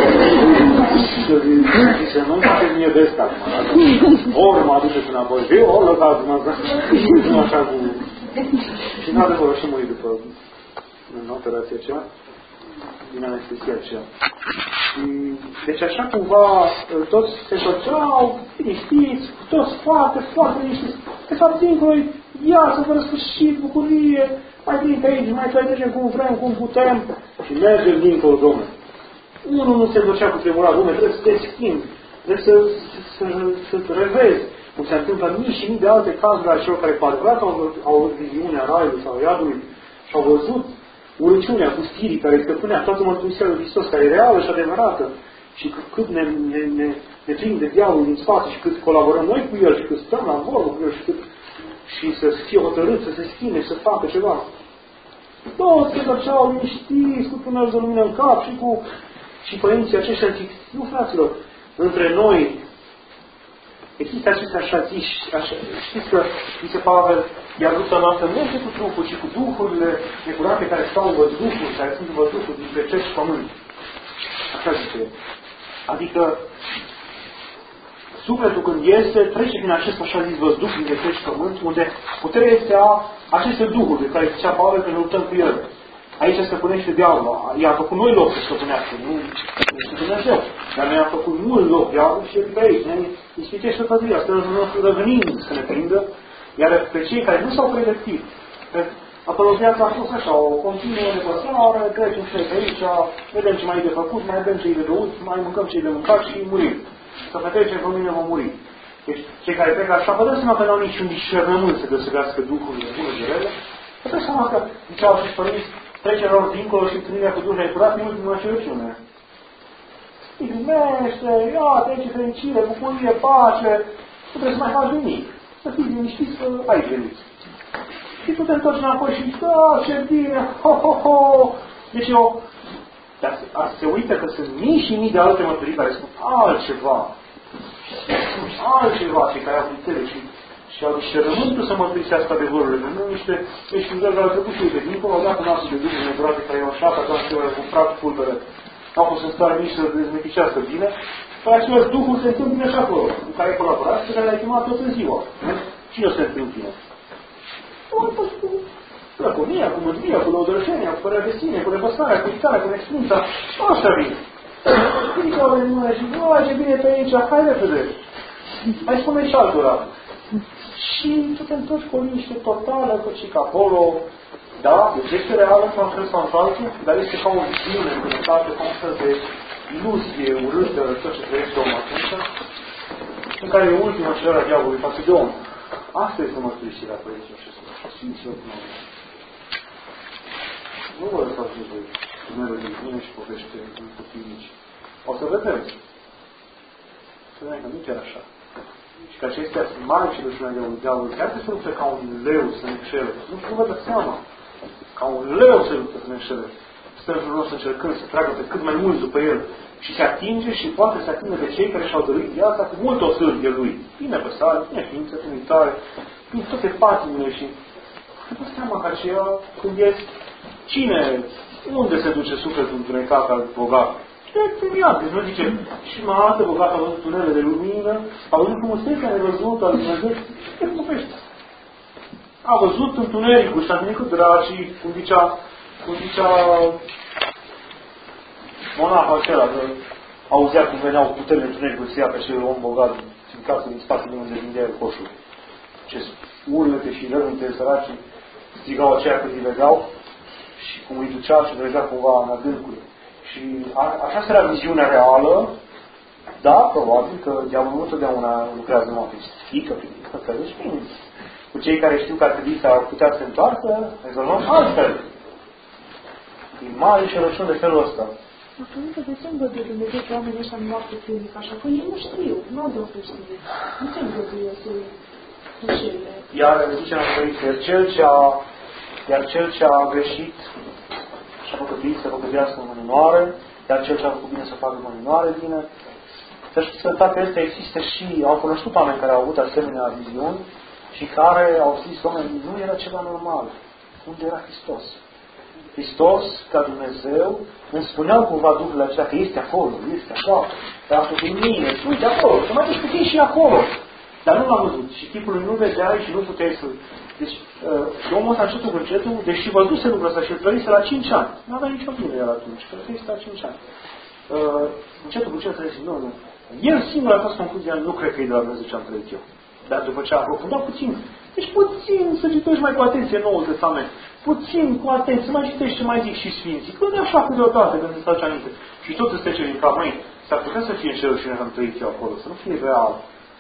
Și zice, nu-mi faceți mie vest acum. Ori mă aduceți înapoi. Eu ori lăsați mă. Nu așa cu... Și în adevăr și muri după în operația aceea, din anestesia aceea. Și, deci așa cumva toți se întorceau, liniștiți, toți foarte, foarte liniștiți. De fapt, dincolo, iasă, fără sfârșit, bucurie, mai vin pe aici, mai trecem cum vrem, cum putem și mergem dincolo, Domnule. Unul nu se ducea cu tremurat, Domnule, trebuie să te schimbi, trebuie să, să, să, să revezi. Cum se întâmplă mii și mii de alte cazuri ale celor care cu adevărat au, au viziunea raiului sau iadului și au văzut urăciunea, pustirii care stăpânea toată mărturisirea lui Hristos, care e reală și adevărată și cât ne, ne, ne, ne prinde diavolul din spate și cât colaborăm noi cu el și cât stăm la vorbă cu el și, cât, și să fie hotărât, să se schimbe, să facă ceva. Toți se duceau liniștiți, cu tunel de lumină în cap și cu și părinții aceștia zic, nu fraților, între noi există acestea așa zici, așa, știți că, zice Pavel, iar lupta noastră nu este cu trupul, ci cu duhurile necurate care stau în văzduhuri, care sunt în văzduhuri dintre cer și pământ. Așa zice. Adică, sufletul când este, trece din acest așa zis văzduh dintre cer și pământ, unde puterea este a aceste duhuri de care zicea Pavel că ne luptăm cu el. Aici stăpânește diavolul. I-a făcut noi loc să stăpânească, nu este Dumnezeu. Dar ne-a făcut mult loc diavolul și el pe aici. Ne ispitește păduria, stă în nostru răvânind să ne prindă, iar pe cei care nu s-au pregătit, acolo viața a fost așa, o continuă nepăsare, trecem și pe aici, vedem ce mai e de făcut, mai avem ce e de băut, mai mâncăm ce e de mâncat și murim. Să petrecem pe mine vom muri. Deci cei care trec așa, vă dați seama că n-au niciun discernământ să deosebească duhurile bune de rele. Vă dați seama că, ziceau și părinți, trecerea lor dincolo și întâlnirea cu Duhul curat e ultima înșelăciune. Îi primește, iată, aici fericire, bucurie, pace, nu trebuie să mai faci nimic. Să fii liniștit că ai venit. Și tu te întorci înapoi și da, ce bine, ho, ho, ho. Deci eu, dar se uită că sunt mii și mii de alte mărturii care spun altceva. Altceva, cei care au putere și și au discernământul să mărturisească adevărurile. Nu niște ești care au trecut și uite, dincolo, au dat un astfel de duhuri negrate care i-au șat, atunci că i-au cumprat pulbere. Au fost în stare nici să dezmeticească bine. Dar același duhuri se întâmplă și acolo, cu care ai colaborat, pe care le-ai chemat tot în ziua. Cine o se întâmplă? Cu plăconia, cu mândria, cu lăudărășenia, cu părerea de sine, cu repăsarea, cu uitarea, cu nexprința. Așa vine. Vine ca o mână și, bă, ce bine pe aici, hai repede. Mai spune și altora. Și tu te întorci cu o liniște totală, că și că acolo, da, deci este reală într-un fel sau într-altul, dar este ca o viziune încânătată, ca un fel de iluzie urâtă, tot ce trăiește omul atunci, în care e ultima cerere diavolului față de om. Asta este mărturisirea părinților și așa, Sfinților din om. Nu vă lăsați de voi, numerul din mine și povește în copii mici. O să vedeți. Să vedem că nu chiar așa. Și că acestea sunt mari și dușmani de diavolului. Chiar se luptă ca un leu să ne înșele. Nu, nu vă dați seama. Ca un leu se luptă să ne înșele. stă în jurul nostru încercând să tragă pe cât mai mulți după el și se atinge și poate să atingă pe cei care și-au dăruit viața cu multă osândie lui. Prin nepăsare, prin neființă, prin uitare, prin toate patimile și să vă seama că aceea, când e cine, unde se duce sufletul întunecat al bogat? E premiat. Deci nu zice, și mai arată bogat a văzut tunele de lumină, a văzut frumusețea nevăzută al Dumnezeu, e frumusește. A văzut întunericul și a venit cu dragii, cum zicea, cum zicea monahul acela, că auzea cum veneau puterile întunericului să ia pe acel om bogat în casă din spatele unde vindea el coșul. Ce urlete și râvnte săracii strigau aceea cât îi vedeau și cum îi ducea și trezea cumva în adâncuri. Și a, așa era viziunea reală, da, probabil că diavolul întotdeauna lucrează numai pe frică, frică, că își vine. Cu cei care știu că ar trebui să ar putea să se întoarcă, rezolvăm altfel. E mare și rășun de felul ăsta. Atunci, de ce îngăduie Dumnezeu că oamenii ăștia nu moarte clinic așa? Că ei nu știu, nu au de o știu. De ce îngăduie să înșele? Iar zicem la Părinte, iar cel ce a, iar cel ce a greșit și-a făcătuit să făcătuiască în mâninoare, iar cel ce a făcut bine să facă în mâninoare bine. Să știți că toate astea există și au cunoscut oameni care au avut asemenea viziuni și care au zis, oameni, nu era ceva normal. Unde era Hristos? Hristos, ca Dumnezeu, îmi spuneau cumva Duhul acela că este acolo, este acolo, dar a făcut mine, uite acolo, să mai duci puțin și acolo. Dar nu l-am văzut și tipul lui nu vedeai și nu puteai să... Deci, uh, omul ăsta încetul cu încetul, deși văzuse lucrul ăsta și îl trăise la cinci ani, nu avea nicio vină el atunci, că trăise la cinci ani. Uh, încetul cu încetul zice, nu, nu. El singur a fost concluzia, nu cred că e de la Dumnezeu ce am trăit eu. Dar după ce a aprofundat puțin, deci puțin să citești mai cu atenție Noul Testament, puțin cu atenție, să mai citești ce mai zic și Sfinții, că nu e așa câteodată când se face aminte. Și tot îți trece din cap, măi, s-ar putea să fie în cerul și noi am trăit eu acolo, să nu fie real.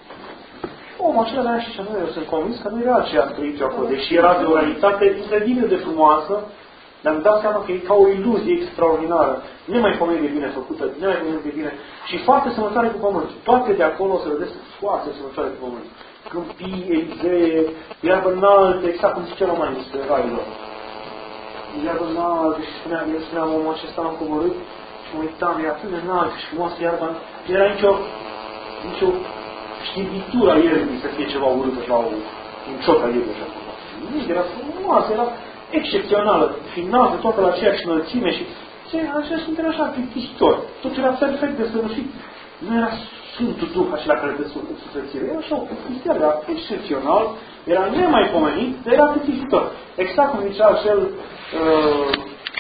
Omul acela de și ce nu, eu sunt convins că nu era ce am trăit eu acolo, deși era de o realitate incredibil de frumoasă, dar îmi dau seama că e ca o iluzie extraordinară, nemaipomenit de bine făcută, nemaipomenit de bine și foarte semănătoare cu pământ. Toate de acolo o să vedeți foarte semănătoare cu pământ. Câmpii, Elizee, iarbă înalte, exact cum zice romanii despre railor. Iarbă înalte și spuneam, eu spuneam omul acesta am coborât și mă uitam, e atât de înalte și frumoasă iarbă. Nu era nicio, nicio știbitură a ierbii să fie ceva urâtă la o ciocă a ierbii așa. Nu, era frumoasă, era excepțională, finală, toată la aceeași înălțime și ce, așa sunt era așa plictisitor. Tot era perfect de săvârșit. Nu era Sfântul Duh acela care dă suflețire. Era așa o plictisitor, era excepțional, era nemaipomenit, dar era plictisitor. Exact cum zicea acel uh,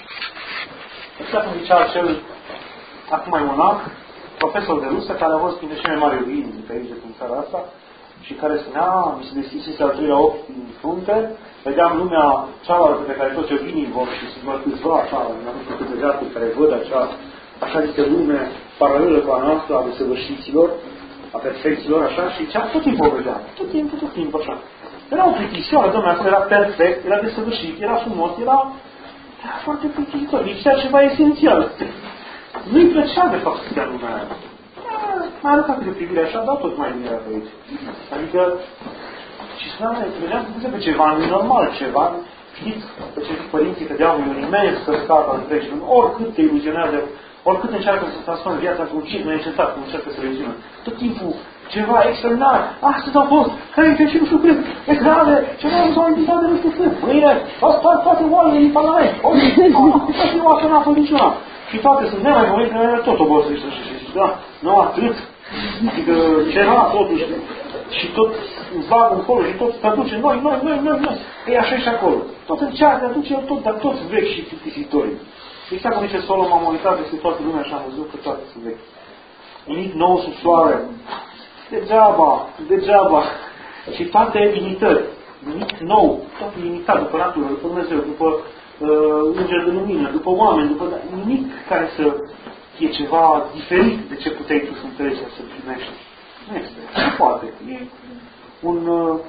exact cum zicea acel acum mai monah, profesor de rusă, care a fost printre cele mai mari iubiri pe aici, din țara asta, și care spunea, mi se deschisese al treilea ochi din frunte, vedeam lumea cealaltă pe care toți ovinii vor și se vor câțiva așa, în anumite câte vedeate care văd acea, așa zisă lume paralelă cu a noastră, a desăvârșiților, a perfecților, așa, și cea tot timpul o vedeam, tot timpul, tot timpul, așa. Era o plictisioară, domnule, acolo era perfect, era desăvârșit, era frumos, era, era foarte plictisitor, lipsea ceva esențial. Nu-i plăcea, de fapt, să dea lumea aia. Mai arătat de privire așa, dar tot mai bine era pe aici. Adică, și spuneam, vedeam să puse pe ceva normal, ceva, știți, pe ce părinții cădeau în un imens căscat al întregii, oricât te iluzionează, oricât încearcă să transforme viața într-un cid neîncetat, cum încearcă să reziună. Tot timpul, ceva extraordinar, astăzi au fost, crede și nu știu cât, e grave, ceva nu s-au invitat de nu știu cât, mâine, au spart toate oalele din Parlament, o zi, o oașă n-a fost niciuna. Și toate sunt nemaipomenite, că era tot obosită și zici, da, nu atât, adică ceva totuși, și tot vagă încolo și tot se aduce, noi, noi, noi, noi, noi, e așa și acolo. Tot încearcă, aduce el tot, dar toți vechi și plictisitorii. Exact cum zice Solomon, am uitat despre toată lumea și am văzut că toate sunt vechi. Nimic nou sub soare, degeaba, degeaba, și toate imitări, nimic nou, toate imitat după natură, după Dumnezeu, după uh, îngeri de lumină, după oameni, după nimic care să fie ceva diferit de ce puteai tu să înțelegi să primești. Nu este. Nu poate. E un, uh,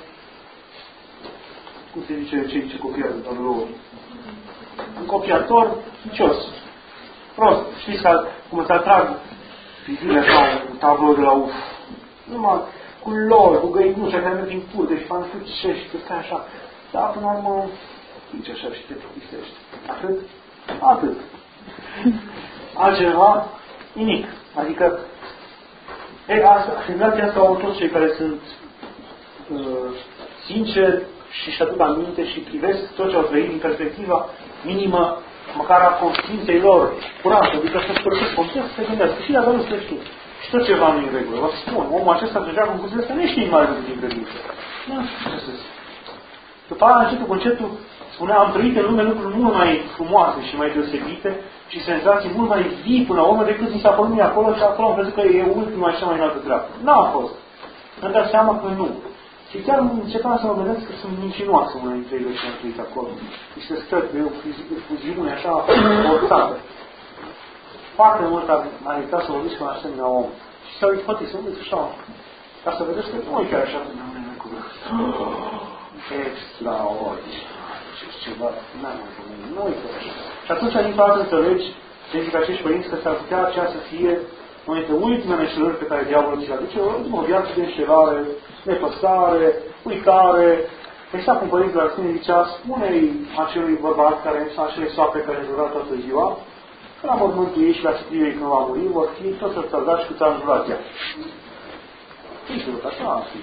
cum se zice, ce zice copiatul de lor? Un copiator vicios. Prost. Știți că, cum îți atrag privirea sau un tablou de la uf. Numai cu lor, cu găinușa care merg din curte și fac cât ce și cât așa. Dar, până la urmă, zice așa și te plictisești. Atât? Atât. Altceva, nimic. Adică, ei, asta, senzația asta au toți cei care sunt uh, sinceri și își aduc aminte și privesc tot ce au trăit din perspectiva minimă, măcar a conștiinței lor curată, adică să-și părăsesc conștiința, să se gândească și dacă nu se știu. Și tot ceva nu e în regulă. Vă spun, omul acesta deja concluziile astea nu e știi mai lucru din credință. Nu știu ce să zic. După aia, încetul cu încetul, spunea, am trăit în lume lucruri mult mai frumoase și mai deosebite și senzații mult mai vii până la urmă decât mi s-a părut mie acolo și acolo am crezut că e ultima și cea mai înaltă treaptă. N-a fost. Mi-am dat seama că nu. Și chiar începeam să mă gândesc că sunt mincinoase unele dintre ele ce am trăit acolo. Și se stă pe o fuziune așa forțată. Foarte mult a meritat să vorbiți cu un asemenea om. Și s-au izbătit, să nu uiți așa. Ca să vedeți că nu e chiar așa de mine cu extraordinar. Și ceva, n-am mai pomenit, nu e chiar așa. Și atunci, din toată înțelegi, se zic acești părinți că s-ar putea aceea să fie una dintre ultimele înșelări pe care diavolul ți le aduce, o viață de înșelare, nepăsare, uitare. Exact cum părintele Arsenie zicea, spune-i acelui bărbat care, acelei soape care jura toată ziua, că la mormântul ei și la scriei când va muri, vor fi toți răstăldați și cu ți-a înjurat ea. Sigur, așa am fi.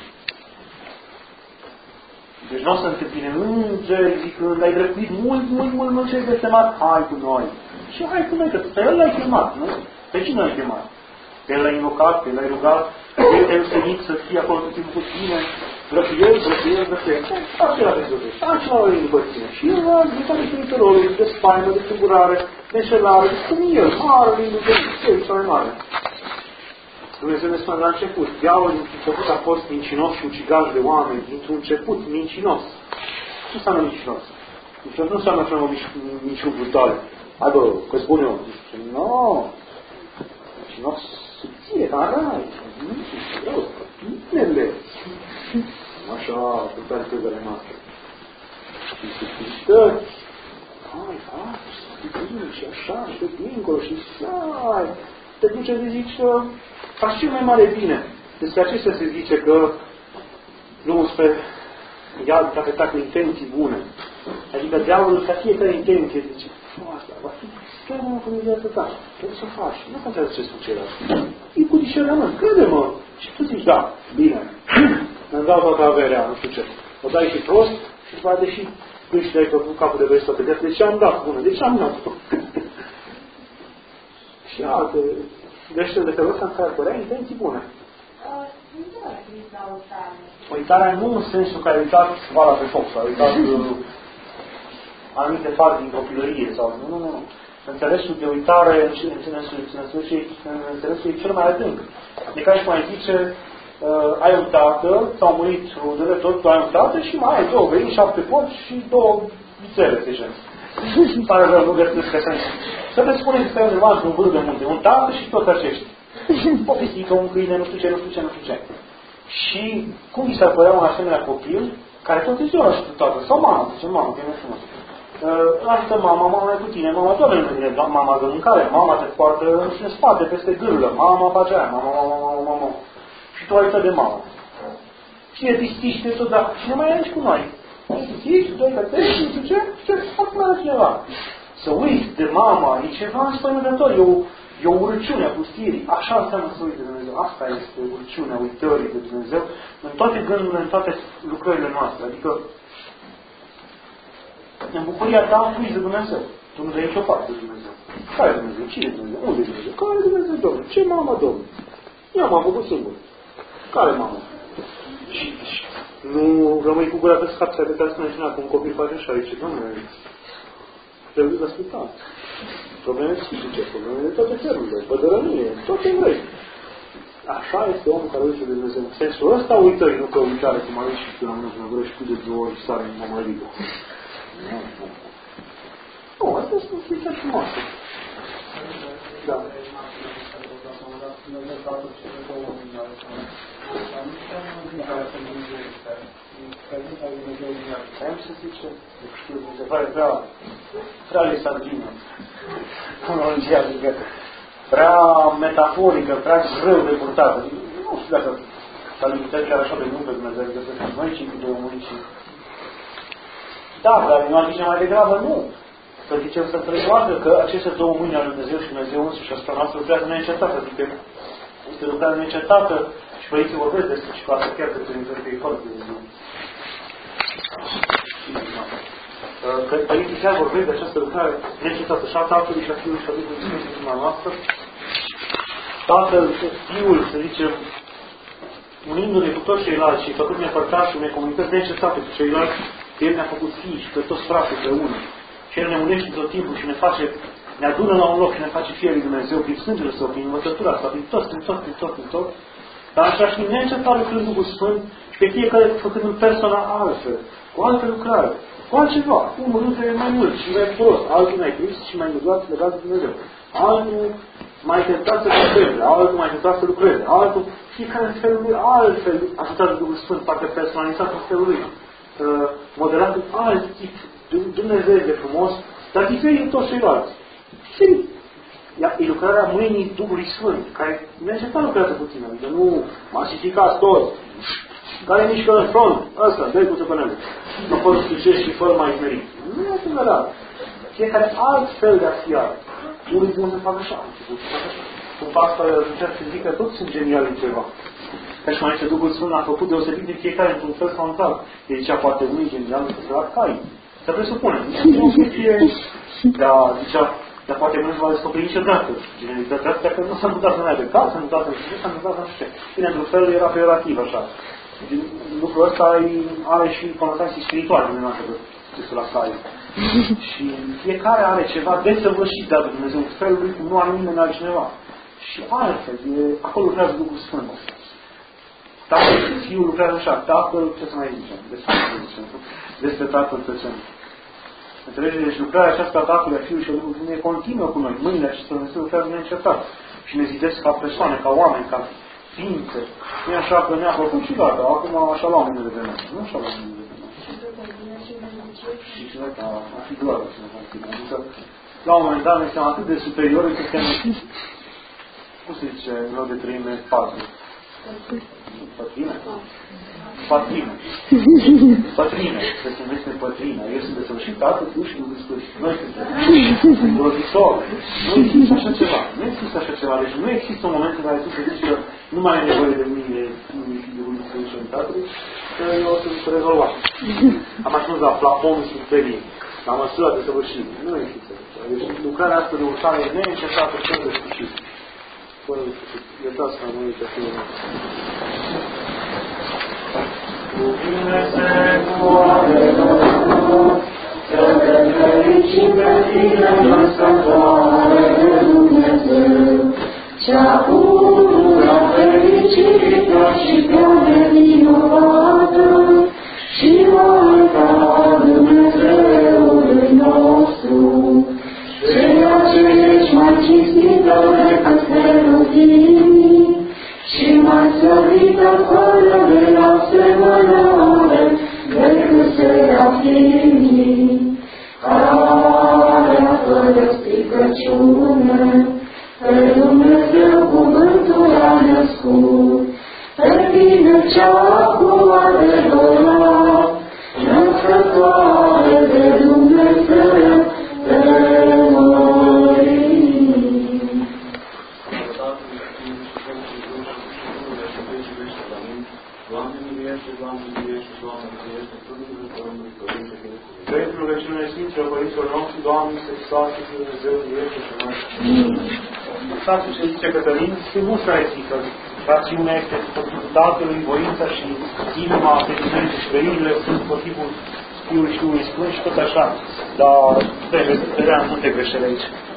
Deci nu o să întâmpine îngeri zicând, ai dreptuit mult, mult, mult, mult ce ai desemat, hai cu noi. Și hai cu noi, că pe el l-ai chemat, nu? Pe cine l-ai chemat? Pe el l-ai invocat, pe el l-ai rugat, pe el te-ai usenit să fie acolo tot timpul cu tine, vrătuiel, vrătuiel, vrătuiel. Acela te zădești, acela l-ai după tine. Și el a zis amintenită rolului de spaimă, de singurare, de înșelare, cum el, mare, de cel mai mare. Dumnezeu ne spune la început, diavolul din început a fost mincinos și ucigaș de oameni, dintr-un început mincinos. Ce înseamnă mincinos? Mincinos nu înseamnă că nu minciuni brutale. Hai bă, că spun eu. Nu, mincinos subțire, ca rai. Binele. Așa, putea de căzele noastre. Și subțilități. Hai, hai, subțire și așa, și pe dincolo, și sai. Te duce să zici că faci cel mai mare bine. Despre acestea se zice că drumul spre iad dacă ta cu intenții bune. Adică diavolul ca fiecare intenție zice, asta va fi chiar mă cu viața ta. Trebuie să faci. Nu contează ce spune celălalt. E cu discernământ. Crede-mă. Și tu zici, da, bine. Îmi dau toată averea, nu știu ce. O dai și prost și după aceea, deși tu și le-ai făcut capul de vezi toată viața. De ce am dat bună? De ce am dat? Și alte greșeli de felul ăsta în care părea intenții bune. Uitarea nu în sensul că ai uitat vala pe foc sau ai uitat uh, anumite fapte din copilărie sau nu, nu, nu. Înțelesul de uitare în înțelesul e cel mai adânc. De ca și mai zice, uh, ai un tată, s-au murit rudele, tot tu ai un tată și mai ai două veini, șapte porci și două vițele, de exemplu. Îmi pare rău, nu găsesc că sunt. Să te spune că stai undeva într-un vârf de munte, un tată și toți acești. O pisică, un câine, nu știu ce, nu știu ce, nu știu ce. Și cum vi s-ar părea un asemenea copil, care tot ziua și cu tată, sau mama, zice, mamă, că e mai frumos. Lasă mama, mama e cu tine, mama toată lumea tine, mama dă mâncare, mama te poartă în spate, peste gârlă, mama face aia, mama, mama, mama, mama. Și tu ai de mamă. Și e distiși de tot, dar cine mai e aici cu noi? Ești, doi cătări, nu știu ce, ce, acum era cineva. Să uiți de mama, e ceva înspăimântător, e o, e o urăciune a pustirii. Așa înseamnă să uiți de Dumnezeu. Asta este urăciunea uitării de Dumnezeu în toate gândurile, în toate lucrările noastre. Adică, în bucuria ta, uiți de Dumnezeu. Tu nu dai nicio parte de Dumnezeu. Care e Dumnezeu? Cine e Dumnezeu? Unde e Dumnezeu? Care e Dumnezeu, Domnul? Ce mamă, Domnul? Eu m-am făcut singur. Care mamă? Și, și nu rămâi cu gura pe scapi, să te spune cineva, că un copil face așa, zice, Domnule, trebuie la spital. Probleme psihice, probleme de toate felurile, bădărănie, toate vrei. Așa este omul care uite de Dumnezeu. În sensul ăsta uitări, nu că uitare cum ai și când am mână în gură și cu de două ori sare în mămăligă. Nu, nu. Nu, asta este o fiță frumoasă. Da. Am să zic ce? Știu, Dumnezeu pare prea prea lisangină. Teologia, adică prea metaforică, prea greu de purtată. Nu știu dacă s-a limitat chiar așa de mult pe Dumnezeu, adică să fim noi cinci de omului și... Da, dar nu ar zice mai degrabă nu. Să zicem să înțeleagă că aceste două mâini ale Dumnezeu și Dumnezeu însuși asupra noastră lucrează neîncetată. Adică este lucrare neîncetată și părinții vorbesc despre și poate chiar că Dumnezeu e foarte de Dumnezeu. Că părinții chiar vorbesc de această lucrare neîncetată și a Tatălui și a Fiului și a Duhului Sfânt în inima noastră. Tatăl, Fiul, să zicem, unindu-ne cu toți ceilalți și făcând-ne părtași unei comunități neîncetate cu ceilalți, că El ne-a făcut fii și pe toți frații împreună. Și El ne unește tot timpul și ne face, ne adună la un loc și ne face fie lui Dumnezeu prin sângele Său, prin învățătura Sa, prin tot, prin tot, prin tot, prin tot. Dar așa și neîncetat lucrând Duhul Sfânt și pe fiecare făcându-l personal altfel, cu altă lucrare, cu altceva. Unul dintre mai mult și mai bucuros, altul mai trist și mai legat, legat de Dumnezeu. Altul mai tentat să lucreze, altul mai tentat să lucreze, altul, fiecare în felul lui, altfel, ajutat de Duhul Sfânt, parcă personalizat în felul lui, uh, modelat în alt tip, Dumnezeu de frumos, dar diferit de toți ceilalți. Diferit. E lucrarea mâinii Duhului Sfânt, care neîncetat lucrează puțin, adică nu masificați toți, care mișcă în front, ăsta, dă-i cu tăpănele, nu fără succes și fără mai merit. Nu e adevărat. Fiecare alt fel de a fi art. Unii bun să facă așa, bun să facă așa. Cum asta încerc să zic că toți sunt geniali în ceva. Ca și mai zice, Duhul Sfânt a făcut deosebit de fiecare într-un fel sau într-alt. El zicea, poate unii geniali să se la cai. Să presupune. Nu să fie, dar zicea, dar poate nu-și va descoperi niciodată genialitatea asta, că nu s-a întâmplat să meargă cal, s-a întâmplat să nu știu, s-a întâmplat să nu știu ce. Bine, într-un fel era peorativ așa. Lucrul ăsta are și conotații spirituale în noastră, de la cai. Și fiecare are ceva desăvârșit de Dumnezeu, în felul lui cum nu are nimeni altcineva. Și altfel, e, acolo lucrează Duhul Sfânt. Tatăl și Fiul lucrează așa. Tatăl, ce să mai zicem? Despre Tatăl, despre Tatăl pe Sfânt. Înțelegeți? Deci lucrarea aceasta a Tatălui, a Fiului și a Duhului Sfânt e continuă cu noi. Mâinile acestea Dumnezeu lucrează neîncetat. Și ne zidesc ca persoane, ca oameni, ca ființe. Nu e așa că ne-a făcut și gata. Acum așa luăm unele de noi. Nu așa luăm unele de noi. Și cine ca a fi doar adică, la un moment dat ne suntem atât de superiori că suntem, cum se zice, în loc de trăime, patru. Pătrime? Patrime. Patrime. Se numește pătrime. Eu sunt desăvârșit, Tatăl, Fiul și Duhul Sfânt. Noi suntem îngrozitori. Nu există așa ceva. Nu există așa ceva. Deci nu există un moment în care tu se zici că nu mai ai nevoie de mine, unui Fiul, Duhul Sfânt și Tatălui, că eu o să-mi rezolva. Am ajuns la plafonul Sfințeniei, la măsura de săvârșire. Nu există așa ceva. Deci lucrarea asta de urcare e neîncetată fără de sfârșit. Fără de sfârșit. Iertați că am uit că fiu. Cuvine se cu adevărul, să te fericim pe tine, născătoare de Dumnezeu, cea pururea fericită și prea nevinovată, și Maica Dumnezeului nostru, ceea ce ești mai cinstită decât cheruvimii și mai slăvită fără de asemănare decât serafimii, care fără stricăciune pe Dumnezeu cuvântul a născut, pe tine cea cu adevărat, născătoare de Dumnezeu, te mărim. Doamne miluiește, Doamne miluiește, Doamne miluiește, Părintele Părintele Părintele Părintele. Pentru rugăciunile Sfinților Părinților noștri, Doamne, să Iisuse și Dumnezeu, miluiește și noi. Frații ce zice Cătălin, să nu se rețică. Rațiunea este potrivul Tatălui, voința și inima, sentimente și verile sunt potrivul Fiului și Duhului Sfânt și tot așa. Dar trebuie să vedem multe greșeli aici.